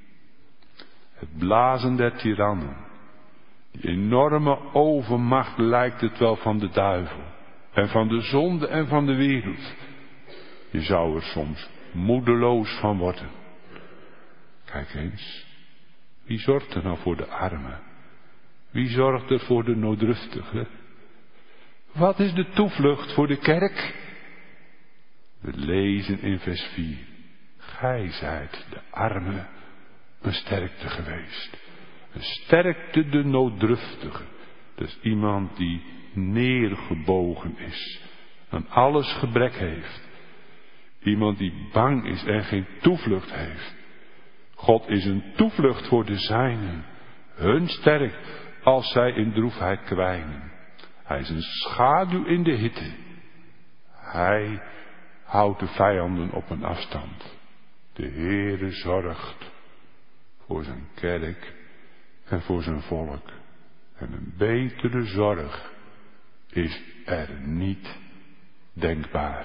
Het blazen der tirannen. Die enorme overmacht lijkt het wel van de duivel. En van de zonde en van de wereld. Je zou er soms moedeloos van worden. Kijk eens. Wie zorgt er nou voor de armen? Wie zorgt er voor de nooddruftigen? Wat is de toevlucht voor de kerk? We lezen in vers 4. Gij zijt de arme een sterkte geweest. Een sterkte de nooddruftige. Dus iemand die neergebogen is. Aan alles gebrek heeft. Iemand die bang is en geen toevlucht heeft. God is een toevlucht voor de zijnen. Hun sterk als zij in droefheid kwijnen. Hij is een schaduw in de hitte. Hij houdt de vijanden op een afstand. De Heere zorgt voor zijn kerk en voor zijn volk. En een betere zorg is er niet denkbaar.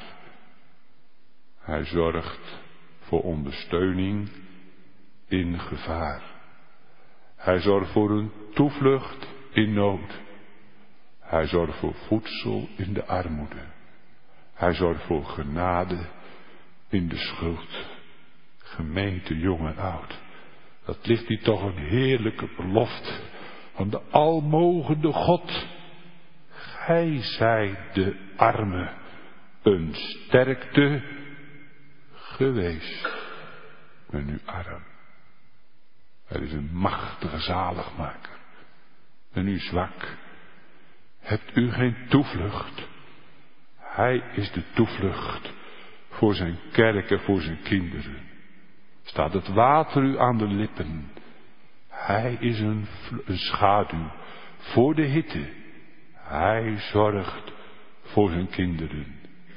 Hij zorgt voor ondersteuning in gevaar. Hij zorgt voor een toevlucht in nood. Hij zorgt voor voedsel in de armoede. Hij zorgt voor genade in de schuld. Gemeente jong en oud. Dat ligt hier toch een heerlijke belofte van de almogende God. Gij zijt de arme een sterkte geweest. Ik ben nu arm. Er is een machtige zaligmaker. En u zwak. Hebt u geen toevlucht? Hij is de toevlucht voor zijn kerk en voor zijn kinderen. Staat het water u aan de lippen? Hij is een schaduw voor de hitte. Hij zorgt voor zijn kinderen.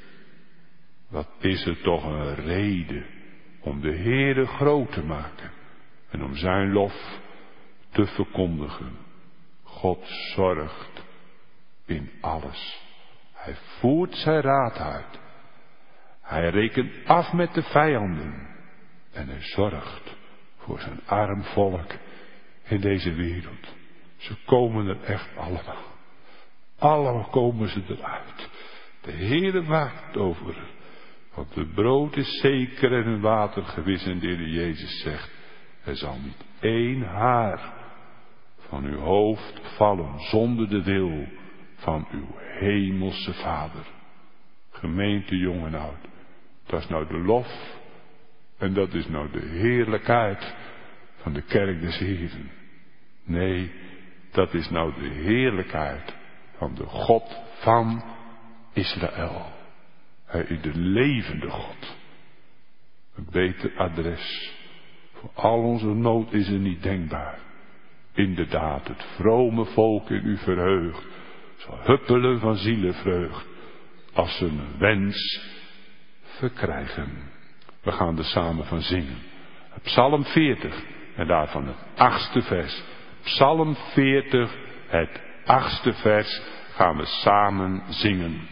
Wat is er toch een reden om de Heere groot te maken en om zijn lof te verkondigen. God zorgt in alles. Hij voert zijn raad uit. Hij rekent af met de vijanden. En hij zorgt voor zijn arm volk in deze wereld. Ze komen er echt allemaal. Allemaal komen ze eruit. De Heere waakt over. Want het brood is zeker en het water gewis. En de Heer Jezus zegt. Er zal niet één haar van uw hoofd vallen zonder de wil van uw hemelse Vader. Gemeente jong en oud. Dat is nou de lof. En dat is nou de heerlijkheid van de kerk des Heeren. Nee, dat is nou de heerlijkheid van de God van Israël. Hij is de levende God. Een beter adres voor al onze nood is er niet denkbaar. Inderdaad, het vrome volk in u verheugt, zal huppelen van zielenvreugd als ze een wens verkrijgen. We gaan er samen van zingen. Psalm 40 en daarvan het 8e vers. Psalm 40, het 8e vers gaan we samen zingen.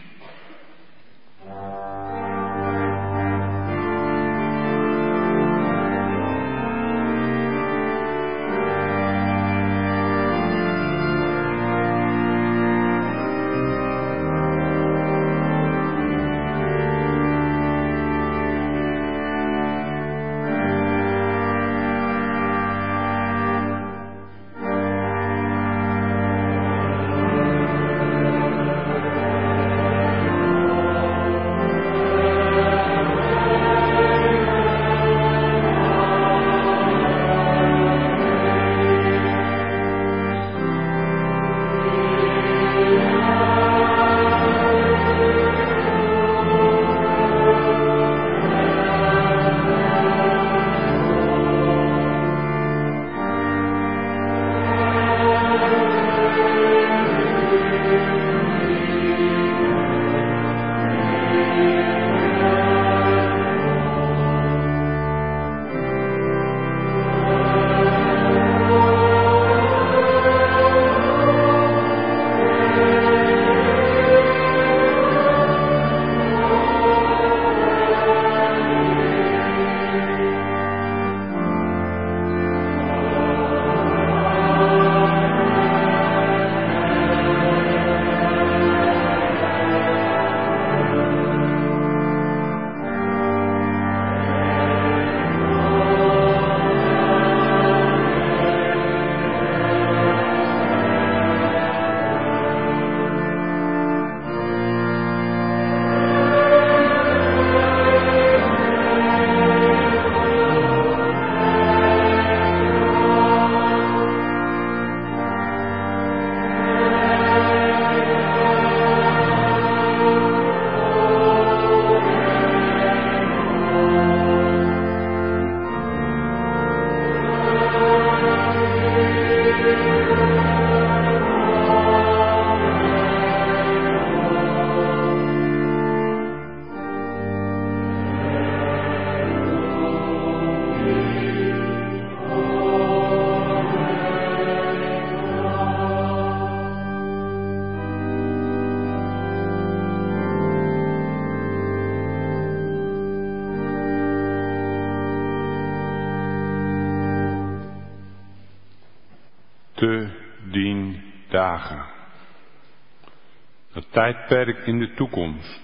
te dien dagen. Dat tijdperk in de toekomst,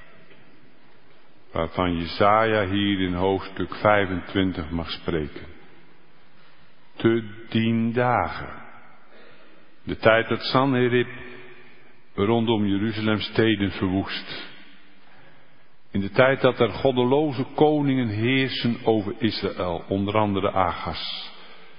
waarvan Jesaja hier in hoofdstuk 25 mag spreken. Te dien dagen. De tijd dat Sanherib rondom Jeruzalem steden verwoest. In de tijd dat er goddeloze koningen heersen over Israël, onder andere Agas.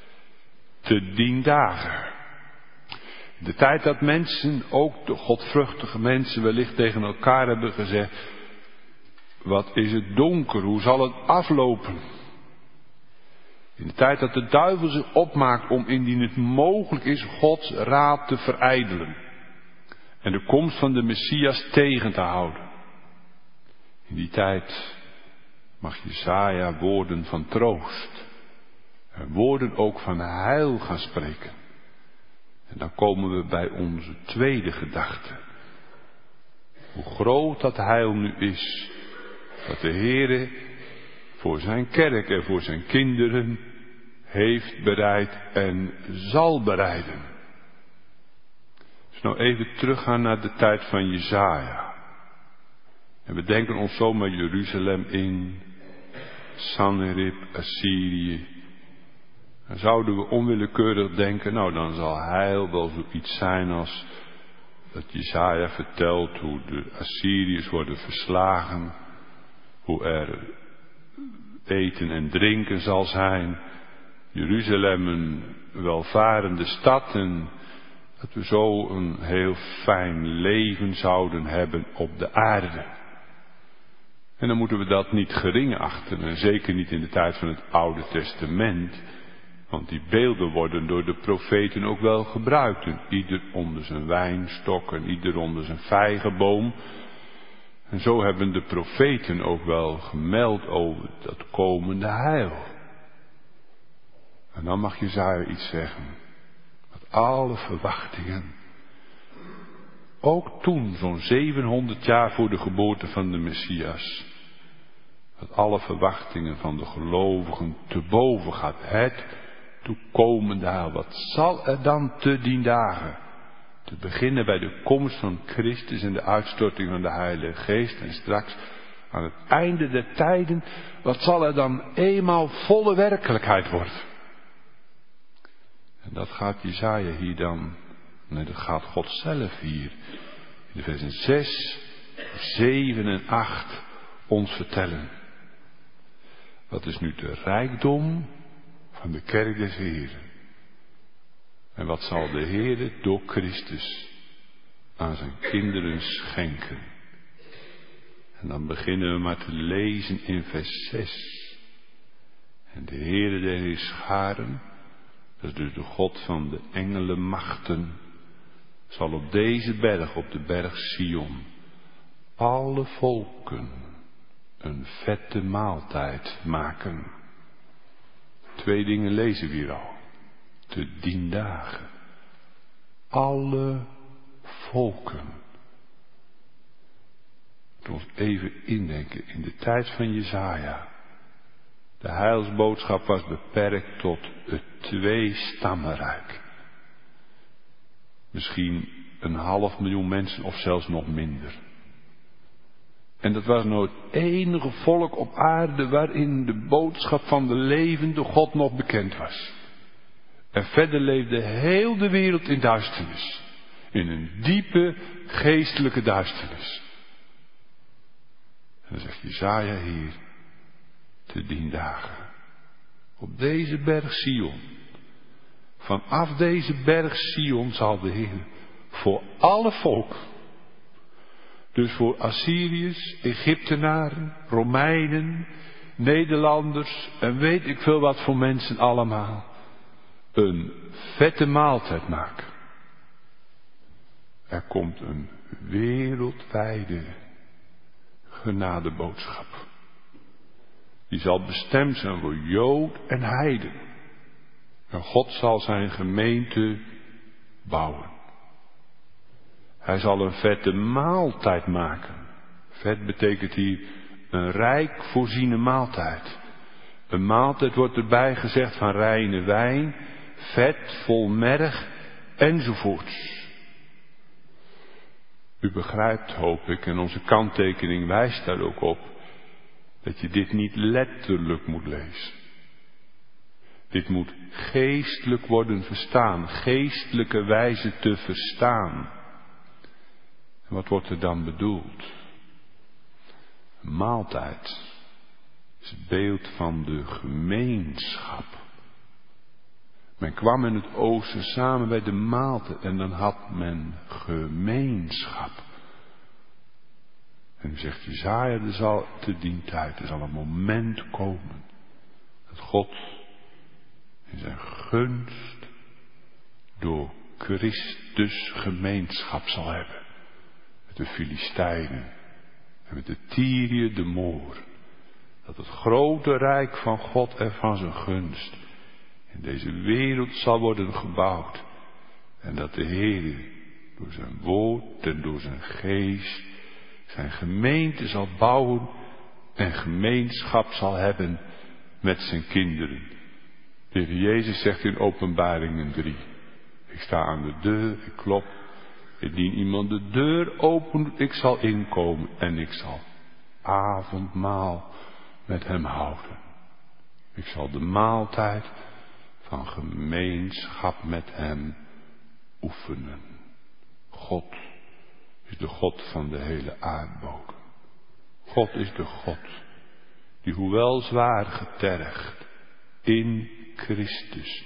Te dien dagen. De tijd dat mensen, ook de godvruchtige mensen, wellicht tegen elkaar hebben gezegd: wat is het donker, hoe zal het aflopen? In de tijd dat de duivel zich opmaakt om, indien het mogelijk is, Gods raad te verijdelen. En de komst van de Messias tegen te houden. In die tijd mag Jesaja woorden van troost. En woorden ook van heil gaan spreken. En dan komen we bij onze tweede gedachte. Hoe groot dat heil nu is. Dat de Heere voor zijn kerk en voor zijn kinderen heeft bereid en zal bereiden. Dus nou even teruggaan naar de tijd van Jesaja. En we denken ons zomaar Jeruzalem in, Sanherib, Assyrië. Dan zouden we onwillekeurig denken, nou dan zal heil wel zoiets zijn als dat Jesaja vertelt hoe de Assyriërs worden verslagen. Hoe er eten en drinken zal zijn. Jeruzalem een welvarende stad en dat we zo een heel fijn leven zouden hebben op de aarde. En dan moeten we dat niet gering achten en zeker niet in de tijd van het Oude Testament. Want die beelden worden door de profeten ook wel gebruikt. En ieder onder zijn wijnstok en ieder onder zijn vijgenboom. En zo hebben de profeten ook wel gemeld over dat komende heil. En dan mag Jesaja iets zeggen. Dat alle verwachtingen, ook toen zo'n 700 jaar voor de geboorte van de Messias, dat alle verwachtingen van de gelovigen te boven gaat. Het toekomende heil. Wat zal er dan te dien dagen? Te beginnen bij de komst van Christus en de uitstorting van de Heilige Geest. En straks aan het einde der tijden, wat zal er dan eenmaal volle werkelijkheid worden? En dat gaat Jesaja hier dan, nee, dat gaat God zelf hier in de versen 6, 7 en 8 ons vertellen. Wat is nu de rijkdom van de kerk des Heren? En wat zal de Heere door Christus aan zijn kinderen schenken? En dan beginnen we maar te lezen in vers 6. En de Heere der Heerscharen, dat is dus de God van de engelenmachten, zal op deze berg, op de berg Sion, alle volken een vette maaltijd maken. 2 dingen lezen we hier al. Te dien dagen. Alle volken. Laten we ons even indenken. In de tijd van Jesaja. De heilsboodschap was beperkt tot het 2-stammenrijk. Misschien 500.000 mensen of zelfs nog minder. En dat was nou het enige volk op aarde waarin de boodschap van de levende God nog bekend was. En verder leefde heel de wereld in duisternis. In een diepe geestelijke duisternis. En dan zegt Jesaja hier, te dien dagen. Op deze berg Sion. Vanaf deze berg Sion zal de Heer voor alle volken. Dus voor Assyriërs, Egyptenaren, Romeinen, Nederlanders en weet ik veel wat voor mensen allemaal. Een vette maaltijd maken. Er komt een wereldwijde genadeboodschap. Die zal bestemd zijn voor Jood en Heiden. En God zal zijn gemeente bouwen. Hij zal een vette maaltijd maken. Vet betekent hier een rijk voorziene maaltijd. Een maaltijd wordt erbij gezegd van reine wijn, vet, vol merg, enzovoorts. U begrijpt, hoop ik, en onze kanttekening wijst daar ook op, dat je dit niet letterlijk moet lezen. Dit moet geestelijk worden verstaan, geestelijke wijze te verstaan. En wat wordt er dan bedoeld? Een maaltijd is het beeld van de gemeenschap. Men kwam in het oosten samen bij de maaltijd en dan had men gemeenschap. En nu zegt Jesaja, er zal te dien tijd, er zal een moment komen dat God in zijn gunst door Christus gemeenschap zal hebben. Met de Filistijnen en met de Tyrië de Mooren. Dat het grote rijk van God en van zijn gunst in deze wereld zal worden gebouwd. En dat de Heer door zijn woord en door zijn geest zijn gemeente zal bouwen en gemeenschap zal hebben met zijn kinderen. De Heer Jezus zegt in Openbaringen 3. Ik sta aan de deur, ik klop. Indien iemand de deur opent, ik zal inkomen en ik zal avondmaal met hem houden. Ik zal de maaltijd van gemeenschap met hem oefenen. God is de God van de hele aardbodem. God is de God die, hoewel zwaar getergd, in Christus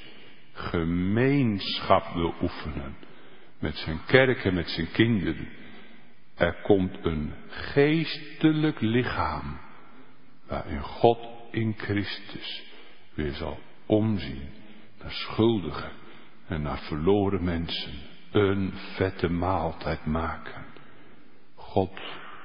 gemeenschap wil oefenen met zijn kerk en met zijn kinderen. Er komt een geestelijk lichaam waarin God in Christus weer zal omzien naar schuldigen en naar verloren mensen. Een vette maaltijd maken. God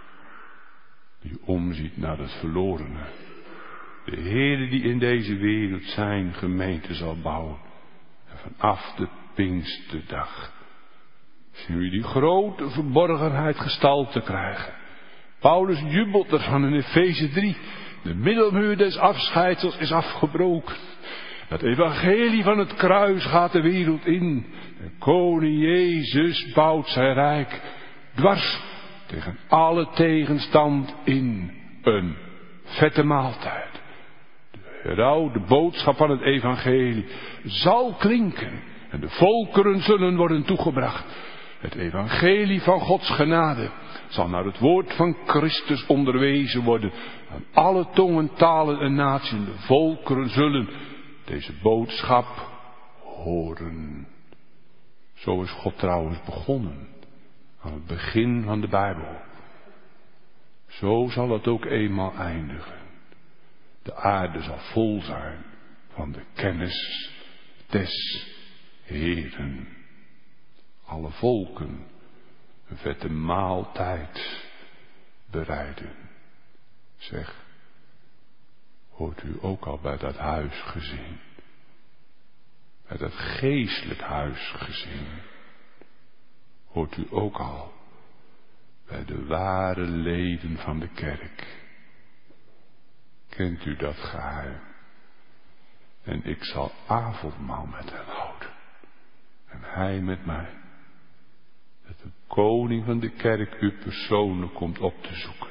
die omziet naar het verlorene. De Heere die in deze wereld zijn gemeente zal bouwen. En vanaf de Pinksterdag zien we die grote verborgenheid gestalte krijgen. Paulus jubelt ervan in Efeze 3. De middelmuur des afscheidsels is afgebroken. Het evangelie van het kruis gaat de wereld in. De koning Jezus bouwt zijn rijk dwars tegen alle tegenstand in. Een vette maaltijd. De boodschap van het evangelie zal klinken en de volkeren zullen worden toegebracht. Het evangelie van Gods genade zal naar het woord van Christus onderwezen worden aan alle tongen, talen en naties. De volkeren zullen deze boodschap horen. Zo is God trouwens begonnen aan het begin van de Bijbel. Zo zal het ook eenmaal eindigen. De aarde zal vol zijn van de kennis des Heeren. Alle volken een vette maaltijd bereiden. Zeg, hoort u ook al bij dat huisgezin? Bij dat geestelijk huisgezin? Hoort u ook al bij de ware leden van de kerk? Kent u dat geheim? En ik zal avondmaal met hem houden. En hij met mij. Dat de koning van de kerk u persoonlijk komt op te zoeken.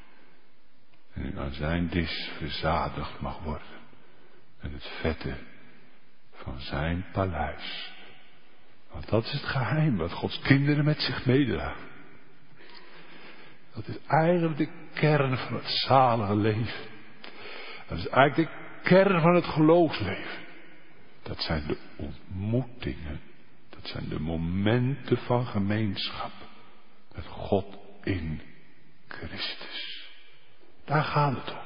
En u aan zijn dis verzadigd mag worden. Met het vette van zijn paleis. Want dat is het geheim wat Gods kinderen met zich meedragen. Dat is eigenlijk de kern van het zalige leven. Dat is eigenlijk de kern van het geloofsleven. Dat zijn de ontmoetingen. Dat zijn de momenten van gemeenschap. Met God in Christus. Daar gaat het om.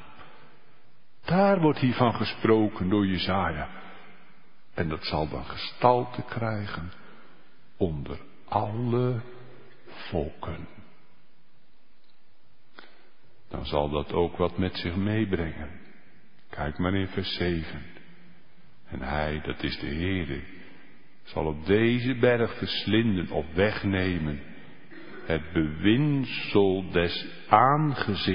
Daar wordt hiervan gesproken door Jesaja. En dat zal dan gestalte krijgen onder alle volken. Dan zal dat ook wat met zich meebrengen. Kijk maar in vers 7. En hij, dat is de Heere, zal op deze berg verslinden of wegnemen het bewinsel des aangezichts, waarmee de alle volken bewonden zijn.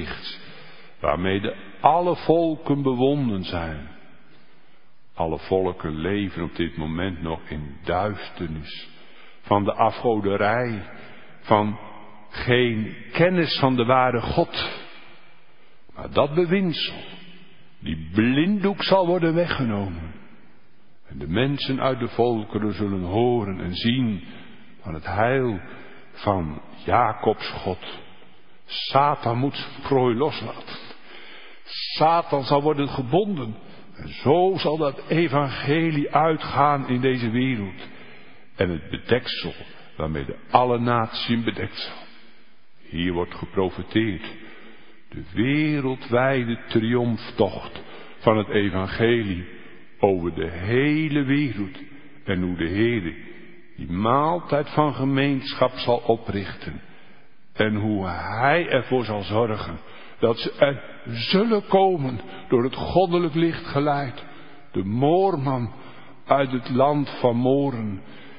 Alle volken leven op dit moment nog in duisternis. Van de afgoderij. Van geen kennis van de ware God. Maar dat bewinsel, die blinddoek zal worden weggenomen. En de mensen uit de volkeren zullen horen en zien van het heil van Jacobs God. Satan moet zijn prooi loslaten. Satan zal worden gebonden. En zo zal dat evangelie uitgaan in deze wereld. En het bedeksel waarmee de alle naties bedekt zal. Hier wordt geprofeteerd. De wereldwijde triomftocht van het evangelie over de hele wereld. En hoe de Heer die maaltijd van gemeenschap zal oprichten. En hoe Hij ervoor zal zorgen dat ze er zullen komen door het goddelijk licht geleid. De moorman uit het land van Moren.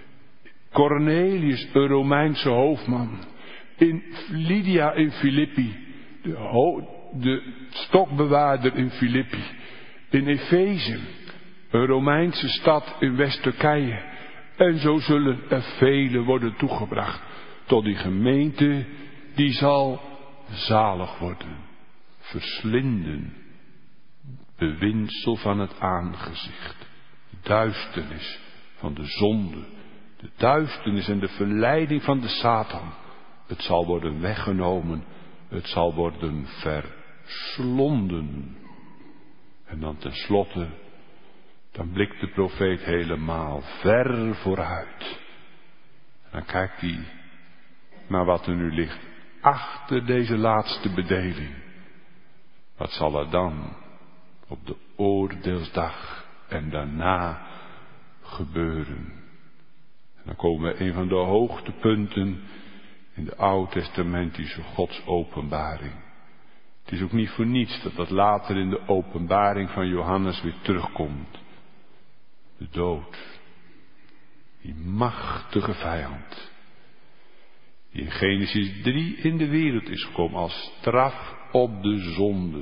Cornelius, een Romeinse hoofdman. In Lydia in Filippi. De stokbewaarder in Filippi. In Efeze. Een Romeinse stad in West-Turkije. En zo zullen er velen worden toegebracht. Tot die gemeente die zal zalig worden. Verslinden. Bewinsel van het aangezicht. Duisternis van de zonde. De duisternis en de verleiding van de Satan. Het zal worden weggenomen. Het zal worden verslonden. En dan tenslotte, dan blikt de profeet helemaal ver vooruit. En dan kijkt hij naar wat er nu ligt achter deze laatste bedeling. Wat zal er dan op de oordeelsdag en daarna gebeuren? En dan komen we een van de hoogtepunten in de oud-testamentische godsopenbaring. Het is ook niet voor niets dat dat later in de openbaring van Johannes weer terugkomt. De dood. Die machtige vijand. Die in Genesis 3 in de wereld is gekomen als straf op de zonde.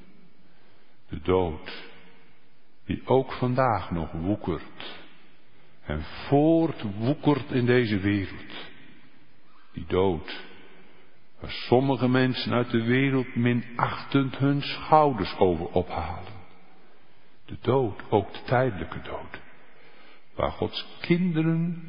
De dood. Die ook vandaag nog woekert. En voortwoekert in deze wereld. Die dood. Waar sommige mensen uit de wereld minachtend hun schouders over ophalen. De dood, ook de tijdelijke dood. Waar Gods kinderen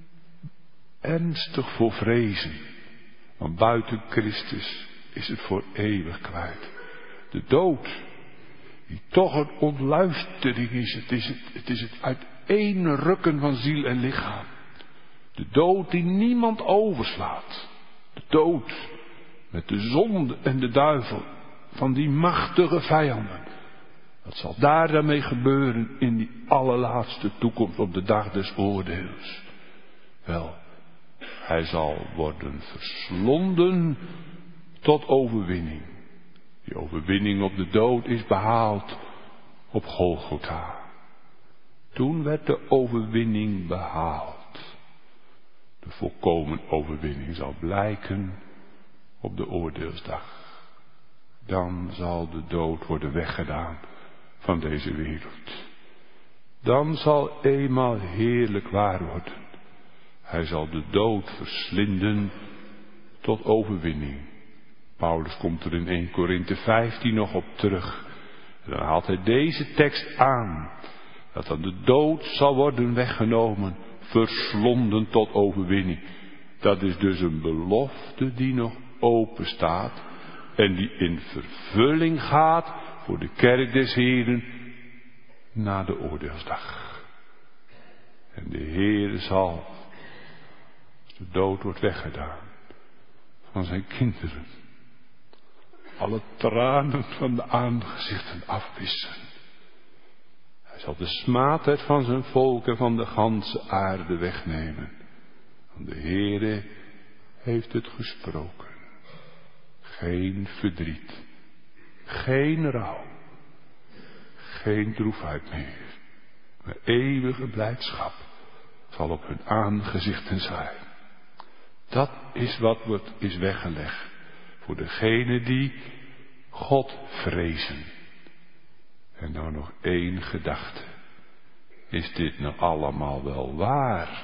ernstig voor vrezen. Want buiten Christus is het voor eeuwig kwijt. De dood, die toch een ontluistering is. Het is het uiteenrukken van ziel en lichaam. De dood die niemand overslaat. De dood met de zonde en de duivel van die machtige vijanden. Wat zal daar daarmee gebeuren in die allerlaatste toekomst op de dag des oordeels? Wel, hij zal worden verslonden tot overwinning. Die overwinning op de dood is behaald op Golgotha. Toen werd de overwinning behaald. De volkomen overwinning zal blijken op de oordeelsdag. Dan zal de dood worden weggedaan van deze wereld. Dan zal eenmaal heerlijk waar worden. Hij zal de dood verslinden tot overwinning. Paulus komt er in 1 Korinthe 15 nog op terug. En dan haalt hij deze tekst aan. Dat dan de dood zal worden weggenomen. Verslonden tot overwinning. Dat is dus een belofte die nog open staat. En die in vervulling gaat voor de kerk des Heren na de oordeelsdag. En de Heer zal, de dood wordt weggedaan van zijn kinderen. Alle tranen van de aangezichten afwissen. Hij zal de smaadheid van zijn volk en van de ganse aarde wegnemen. Want de Heere heeft het gesproken. Geen verdriet. Geen rouw. Geen droefheid meer. Maar eeuwige blijdschap zal op hun aangezichten zijn. Dat is wat is weggelegd. Voor degenen die God vrezen. En nou nog één gedachte. is dit nou allemaal wel waar?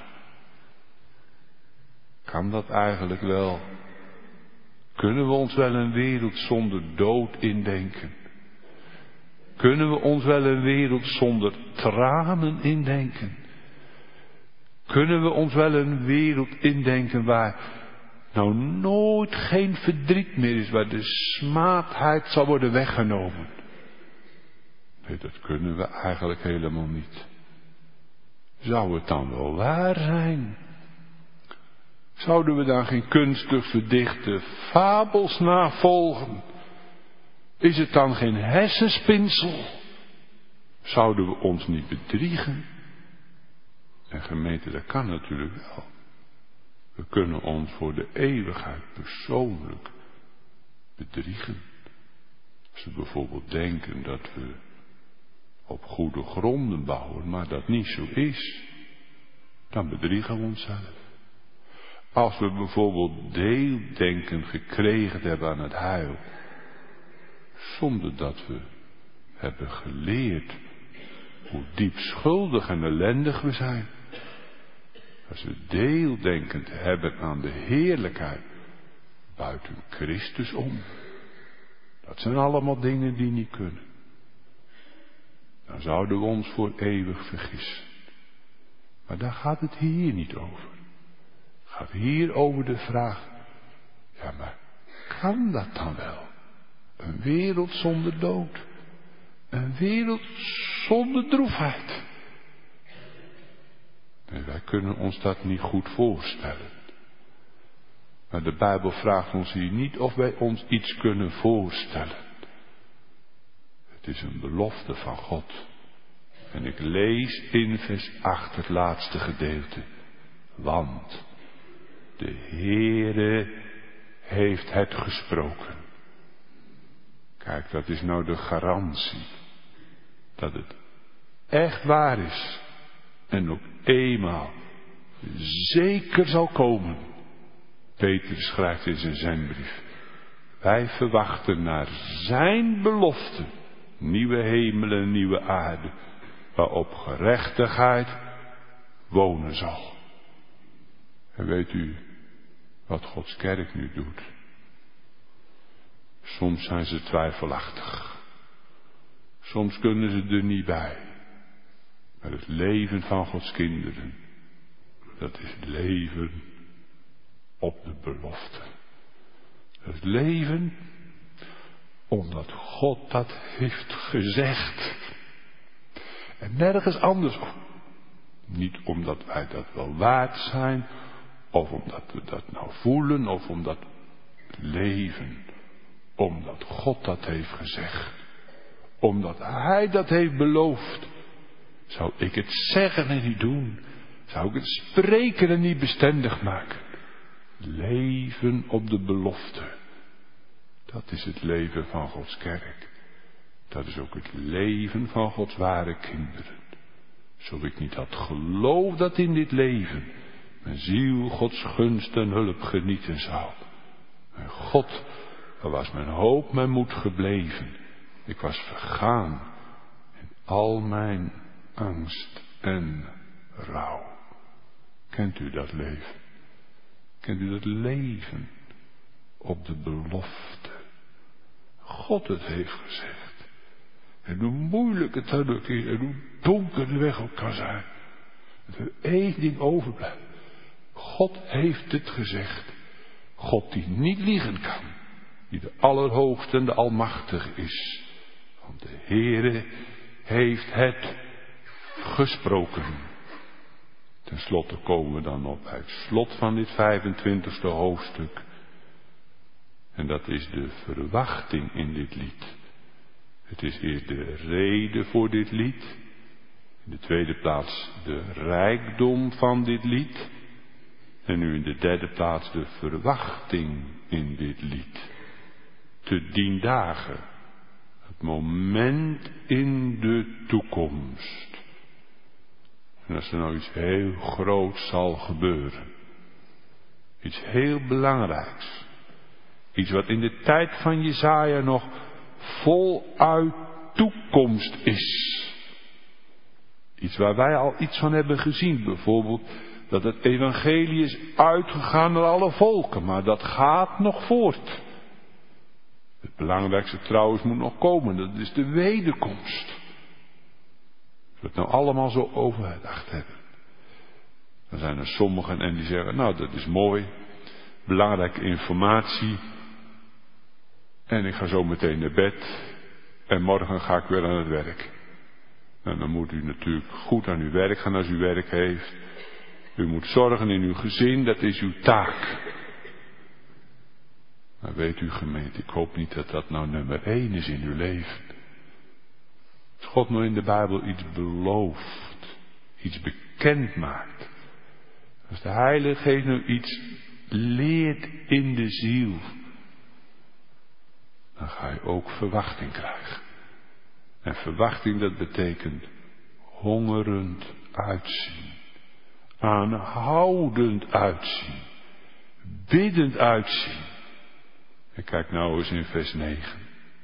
Kan dat eigenlijk wel? Kunnen we ons wel een wereld zonder dood indenken? Kunnen we ons wel een wereld zonder tranen indenken? Kunnen we ons wel een wereld indenken waar nou nooit geen verdriet meer is, waar de smaadheid zal worden weggenomen? Nee, dat kunnen we eigenlijk helemaal niet. Zou het dan wel waar zijn? Zouden we dan geen kunstig verdichte fabels navolgen? Is het dan geen hersenspinsel? Zouden we ons niet bedriegen? En gemeente, dat kan natuurlijk wel. We kunnen ons voor de eeuwigheid persoonlijk bedriegen. Als we bijvoorbeeld denken dat we op goede gronden bouwen, maar dat niet zo is, dan bedriegen we onszelf. Als we bijvoorbeeld deeldenken gekregen hebben aan het heil, zonder dat we hebben geleerd hoe diep schuldig en ellendig we zijn. Als we deeldenkend hebben aan de heerlijkheid buiten Christus om. Dat zijn allemaal dingen die niet kunnen. Dan zouden we ons voor eeuwig vergissen. Maar daar gaat het hier niet over. Het gaat hier over de vraag, ja maar kan dat dan wel? Een wereld zonder dood. Een wereld zonder droefheid. Nee, wij kunnen ons dat niet goed voorstellen. Maar de Bijbel vraagt ons hier niet of wij ons iets kunnen voorstellen. Het is een belofte van God. En ik lees in vers 8 het laatste gedeelte. Want de Heere heeft het gesproken. Kijk, dat is nou de garantie. Dat het echt waar is. En ook eenmaal zeker zal komen. Peter schrijft in zijn zendbrief. Wij verwachten naar zijn belofte. Nieuwe hemelen en nieuwe aarde. Waarop gerechtigheid wonen zal. En weet u wat Gods kerk nu doet? Soms zijn ze twijfelachtig. Soms kunnen ze er niet bij. Maar het leven van Gods kinderen, dat is leven op de belofte. Het leven omdat God dat heeft gezegd. En nergens anders. Niet omdat wij dat wel waard zijn, of omdat we dat nou voelen, of omdat leven. Omdat God dat heeft gezegd. Omdat Hij dat heeft beloofd. Zou ik het zeggen en niet doen? Zou ik het spreken en niet bestendig maken? Leven op de belofte. Dat is het leven van Gods kerk. Dat is ook het leven van Gods ware kinderen. Zo ik niet had geloofd dat in dit leven mijn ziel Gods gunst en hulp genieten zou. Mijn God, waar was mijn hoop, mijn moed gebleven? Ik was vergaan in al mijn angst en rouw. Kent u dat leven? Kent u dat leven op de belofte? God het heeft gezegd. En hoe moeilijk het dan ook is en hoe donker de weg ook kan zijn. Dat er één ding overblijft. God heeft het gezegd. God die niet liegen kan. Die de Allerhoogste en de Almachtige is. Want de Heere heeft het gesproken. Ten slotte komen we dan op bij het slot van dit 25e hoofdstuk. En dat is de verwachting in dit lied. Het is eerst de reden voor dit lied. In de tweede plaats de rijkdom van dit lied. En nu in de derde plaats de verwachting in dit lied. Te dien dagen. Het moment in de toekomst. En als er nou iets heel groots zal gebeuren. Iets heel belangrijks. Iets wat in de tijd van Jesaja nog voluit toekomst is. Iets waar wij al iets van hebben gezien. Bijvoorbeeld dat het evangelie is uitgegaan naar alle volken. Maar dat gaat nog voort. Het belangrijkste trouwens moet nog komen. Dat is de wederkomst. Als we het nou allemaal zo overdacht hebben. Dan zijn er sommigen en die zeggen, nou dat is mooi. Belangrijke informatie. En ik ga zo meteen naar bed. En morgen ga ik weer aan het werk. En dan moet u natuurlijk goed aan uw werk gaan als u werk heeft. U moet zorgen in uw gezin, dat is uw taak. Maar weet u gemeente, ik hoop niet dat dat nou nummer 1 is in uw leven. Als God nou in de Bijbel iets belooft, iets bekend maakt. Als de Heilige Geest nou iets leert in de ziel. Dan ga je ook verwachting krijgen. En verwachting, dat betekent hongerend uitzien. Aanhoudend uitzien. Biddend uitzien. En kijk nou eens in vers 9.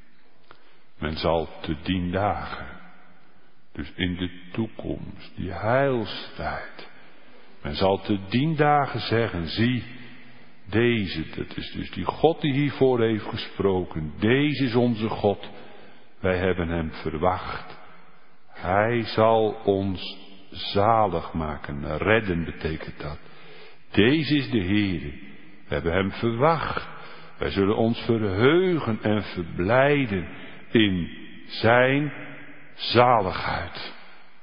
Men zal te 10 dagen. Dus in de toekomst, die heilstijd. Men zal te 10 dagen zeggen, zie, deze, dat is dus die God die hiervoor heeft gesproken. Deze is onze God. Wij hebben hem verwacht. Hij zal ons zalig maken. Redden betekent dat. Deze is de Heere. We hebben hem verwacht. Wij zullen ons verheugen en verblijden in zijn zaligheid.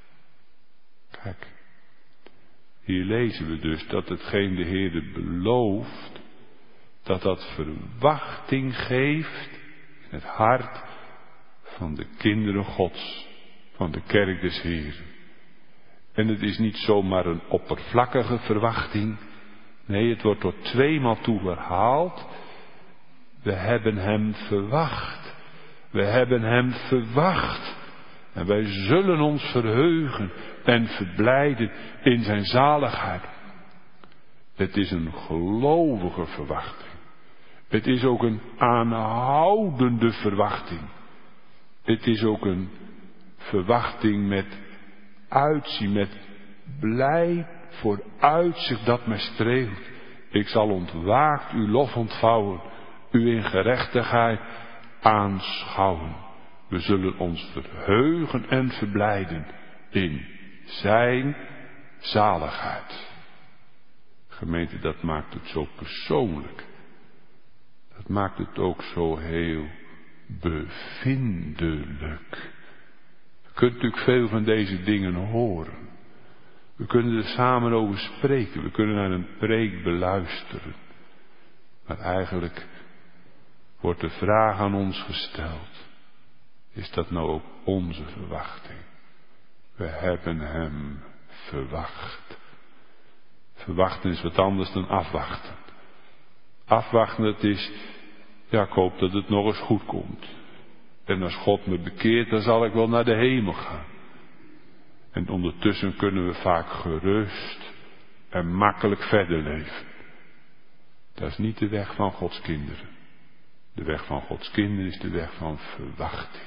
Kijk. Hier lezen we dus dat hetgeen de Heere belooft, dat dat verwachting geeft in het hart van de kinderen Gods, van de kerk des Heeren. En het is niet zomaar een oppervlakkige verwachting. Nee, het wordt tot 2 maal toe herhaald. We hebben hem verwacht. We hebben hem verwacht. En wij zullen ons verheugen en verblijden in zijn zaligheid. Het is een gelovige verwachting. Het is ook een aanhoudende verwachting. Het is ook een verwachting met uitzien, met blij vooruitzicht dat mij streelt. Ik zal ontwaakt uw lof ontvouwen, u in gerechtigheid aanschouwen. We zullen ons verheugen en verblijden in zijn zaligheid. Gemeente, dat maakt het zo persoonlijk. Dat maakt het ook zo heel bevindelijk. Je kunt natuurlijk veel van deze dingen horen. We kunnen er samen over spreken. We kunnen naar een preek beluisteren. Maar eigenlijk wordt de vraag aan ons gesteld. Is dat nou ook onze verwachting? We hebben hem verwacht. Verwachten is wat anders dan afwachten. Afwachten, dat is, ja, ik hoop dat het nog eens goed komt. En als God me bekeert, dan zal ik wel naar de hemel gaan. En ondertussen kunnen we vaak gerust en makkelijk verder leven. Dat is niet de weg van Gods kinderen. De weg van Gods kinderen is de weg van verwachting.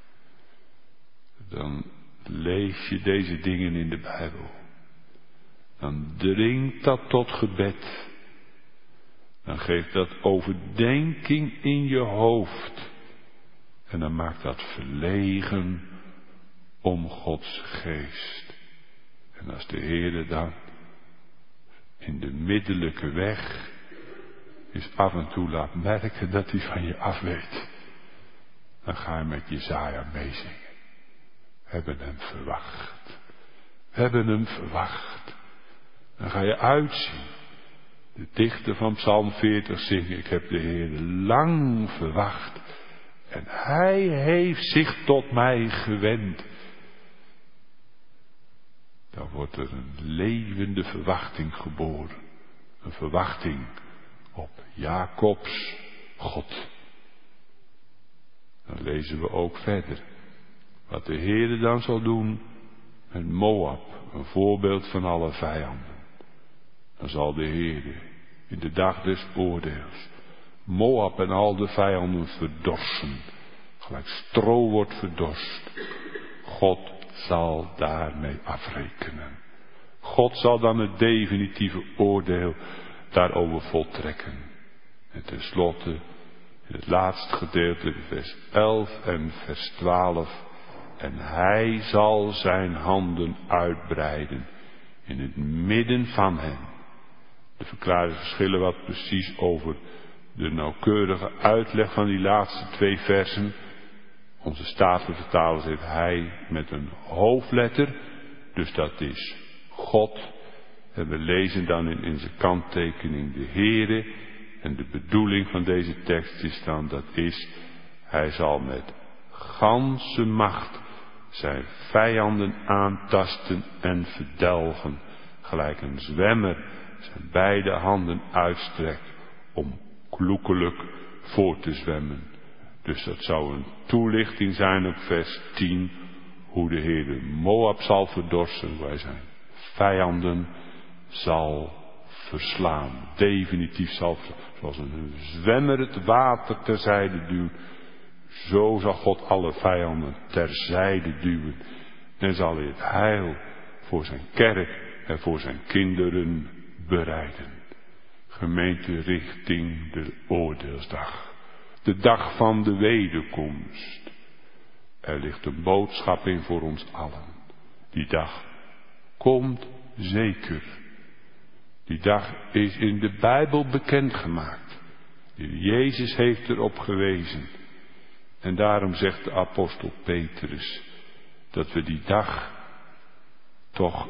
Dan lees je deze dingen in de Bijbel. Dan dringt dat tot gebed. Dan geeft dat overdenking in je hoofd. En dan maakt dat verlegen om Gods geest. En als de Heere dan in de middellijke weg is af en toe laat merken dat hij van je af weet, dan ga je met Jesaja meezingen. We hebben hem verwacht. We hebben hem verwacht. Dan ga je uitzien. De dichter van Psalm 40 zingen, ik heb de Heere lang verwacht. En hij heeft zich tot mij gewend. Dan wordt er een levende verwachting geboren. Een verwachting op Jacobs God. Dan lezen we ook verder. Wat de Heere dan zal doen met Moab. Een voorbeeld van alle vijanden. Dan zal de Heere in de dag des oordeels Moab en al de vijanden verdorsen. Gelijk stro wordt verdorst. God zal daarmee afrekenen. God zal dan het definitieve oordeel daarover voltrekken. En tenslotte, in het laatste gedeelte, vers 11 en vers 12. En hij zal zijn handen uitbreiden in het midden van hen. De verklaringen verschillen wat precies over de nauwkeurige uitleg van die laatste 2 versen. Onze Statenvertaler zegt hij met een hoofdletter, dus dat is God. En we lezen dan in zijn kanttekening de Heere. En de bedoeling van deze tekst is dan, dat is, hij zal met ganse macht zijn vijanden aantasten en verdelgen, gelijk een zwemmer zijn beide handen uitstrekt om kloekelijk voor te zwemmen. Dus dat zou een toelichting zijn op vers 10, hoe de Heer de Moab zal verdorsen, hoe hij zijn vijanden zal verslaan, definitief zal verslaan. Zoals een zwemmer het water terzijde duwt, zo zal God alle vijanden terzijde duwen. En zal hij het heil voor zijn kerk en voor zijn kinderen bereiden. Gemeente, richting de oordeelsdag. De dag van de wederkomst. Er ligt een boodschap in voor ons allen. Die dag komt zeker. Die dag is in de Bijbel bekendgemaakt. Jezus heeft erop gewezen. En daarom zegt de apostel Petrus dat we die dag toch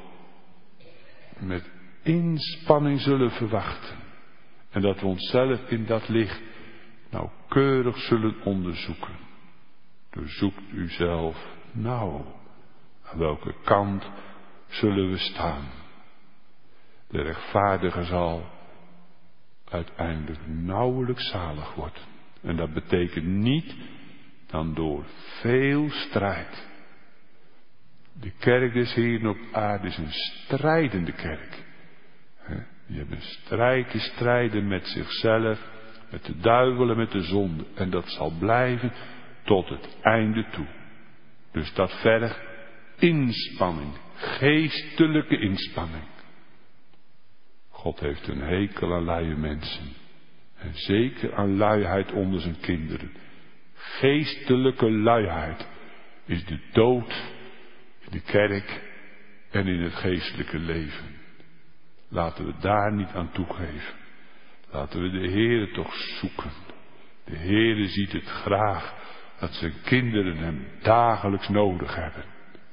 met inspanning zullen verwachten. En dat we onszelf in dat licht nauwkeurig zullen onderzoeken. Doorzoekt u zelf nauw. Aan welke kant zullen we staan? De rechtvaardige zal uiteindelijk nauwelijks zalig worden. En dat betekent niet dan door veel strijd. De kerk des Heeren op aarde is een strijdende kerk. Je hebt een strijd te strijden met zichzelf, met de duivel en met de zonde. En dat zal blijven tot het einde toe. Dus dat vergt inspanning, geestelijke inspanning. God heeft een hekel aan luie mensen. En zeker aan luiheid onder zijn kinderen. Geestelijke luiheid is de dood in de kerk en in het geestelijke leven. Laten we daar niet aan toegeven. Laten we de Heere toch zoeken. De Heere ziet het graag dat zijn kinderen hem dagelijks nodig hebben.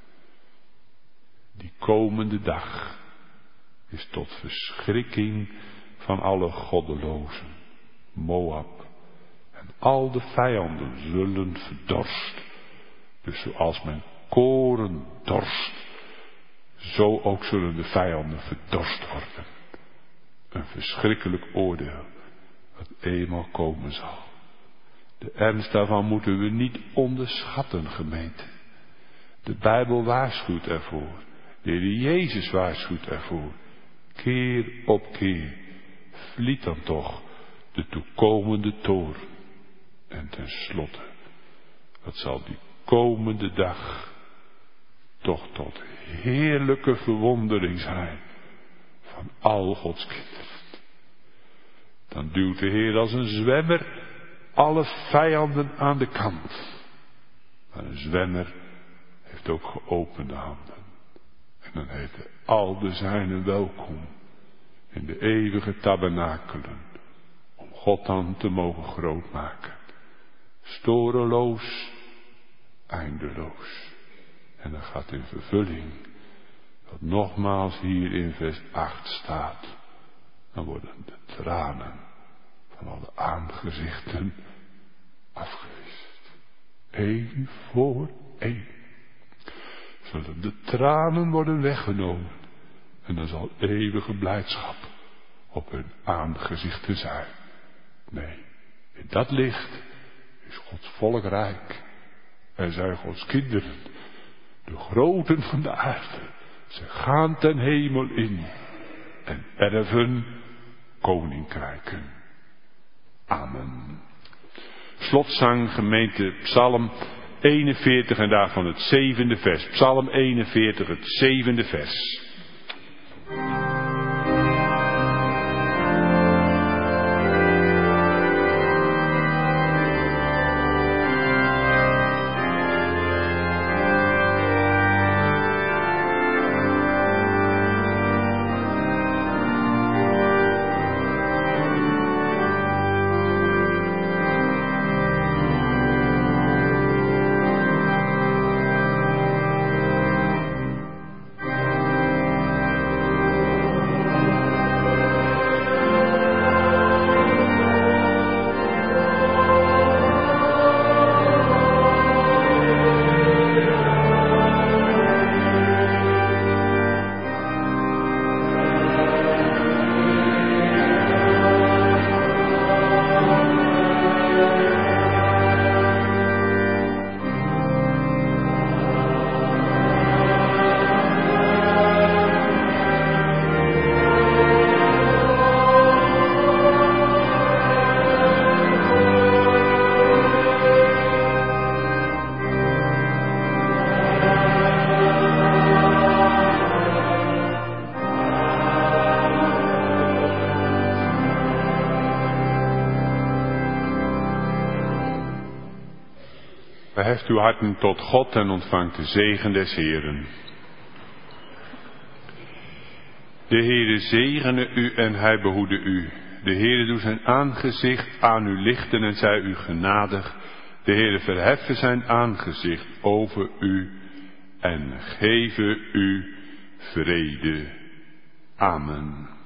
Die komende dag is tot verschrikking van alle goddelozen. Moab en al de vijanden zullen verdorst. Dus zoals men koren dorst, zo ook zullen de vijanden verdorst worden. Een verschrikkelijk oordeel dat eenmaal komen zal. De ernst daarvan moeten we niet onderschatten, gemeente. De Bijbel waarschuwt ervoor. De Heer Jezus waarschuwt ervoor. Keer op keer vliet dan toch de toekomende toorn. En tenslotte, wat zal die komende dag toch tot heerlijke verwondering zijn van al Gods kinderen. Dan duwt de Heer als een zwemmer alle vijanden aan de kant. Maar een zwemmer heeft ook geopende handen. En dan heten al de zijnen welkom in de eeuwige tabernakelen. Om God dan te mogen grootmaken. Storeloos, eindeloos. En dan gaat in vervulling wat nogmaals hier in vers 8 staat. Dan worden de tranen van alle aangezichten afgewist. Eén voor één. Zullen de tranen worden weggenomen. En dan zal eeuwige blijdschap op hun aangezichten zijn. Nee, in dat licht is Gods volk rijk. En zijn Gods kinderen, de groten van de aarde. Ze gaan ten hemel in en erven koninkrijken. Amen. Slotzang, gemeente, psalm 41 en daarvan het 7e vers. Psalm 41, het 7e vers. Verheft uw harten tot God en ontvangt de zegen des Heeren. De Heere zegene u en hij behoede u. De Heere doet zijn aangezicht aan u lichten en zij u genadig. De Heere verheffe zijn aangezicht over u en geven u vrede. Amen.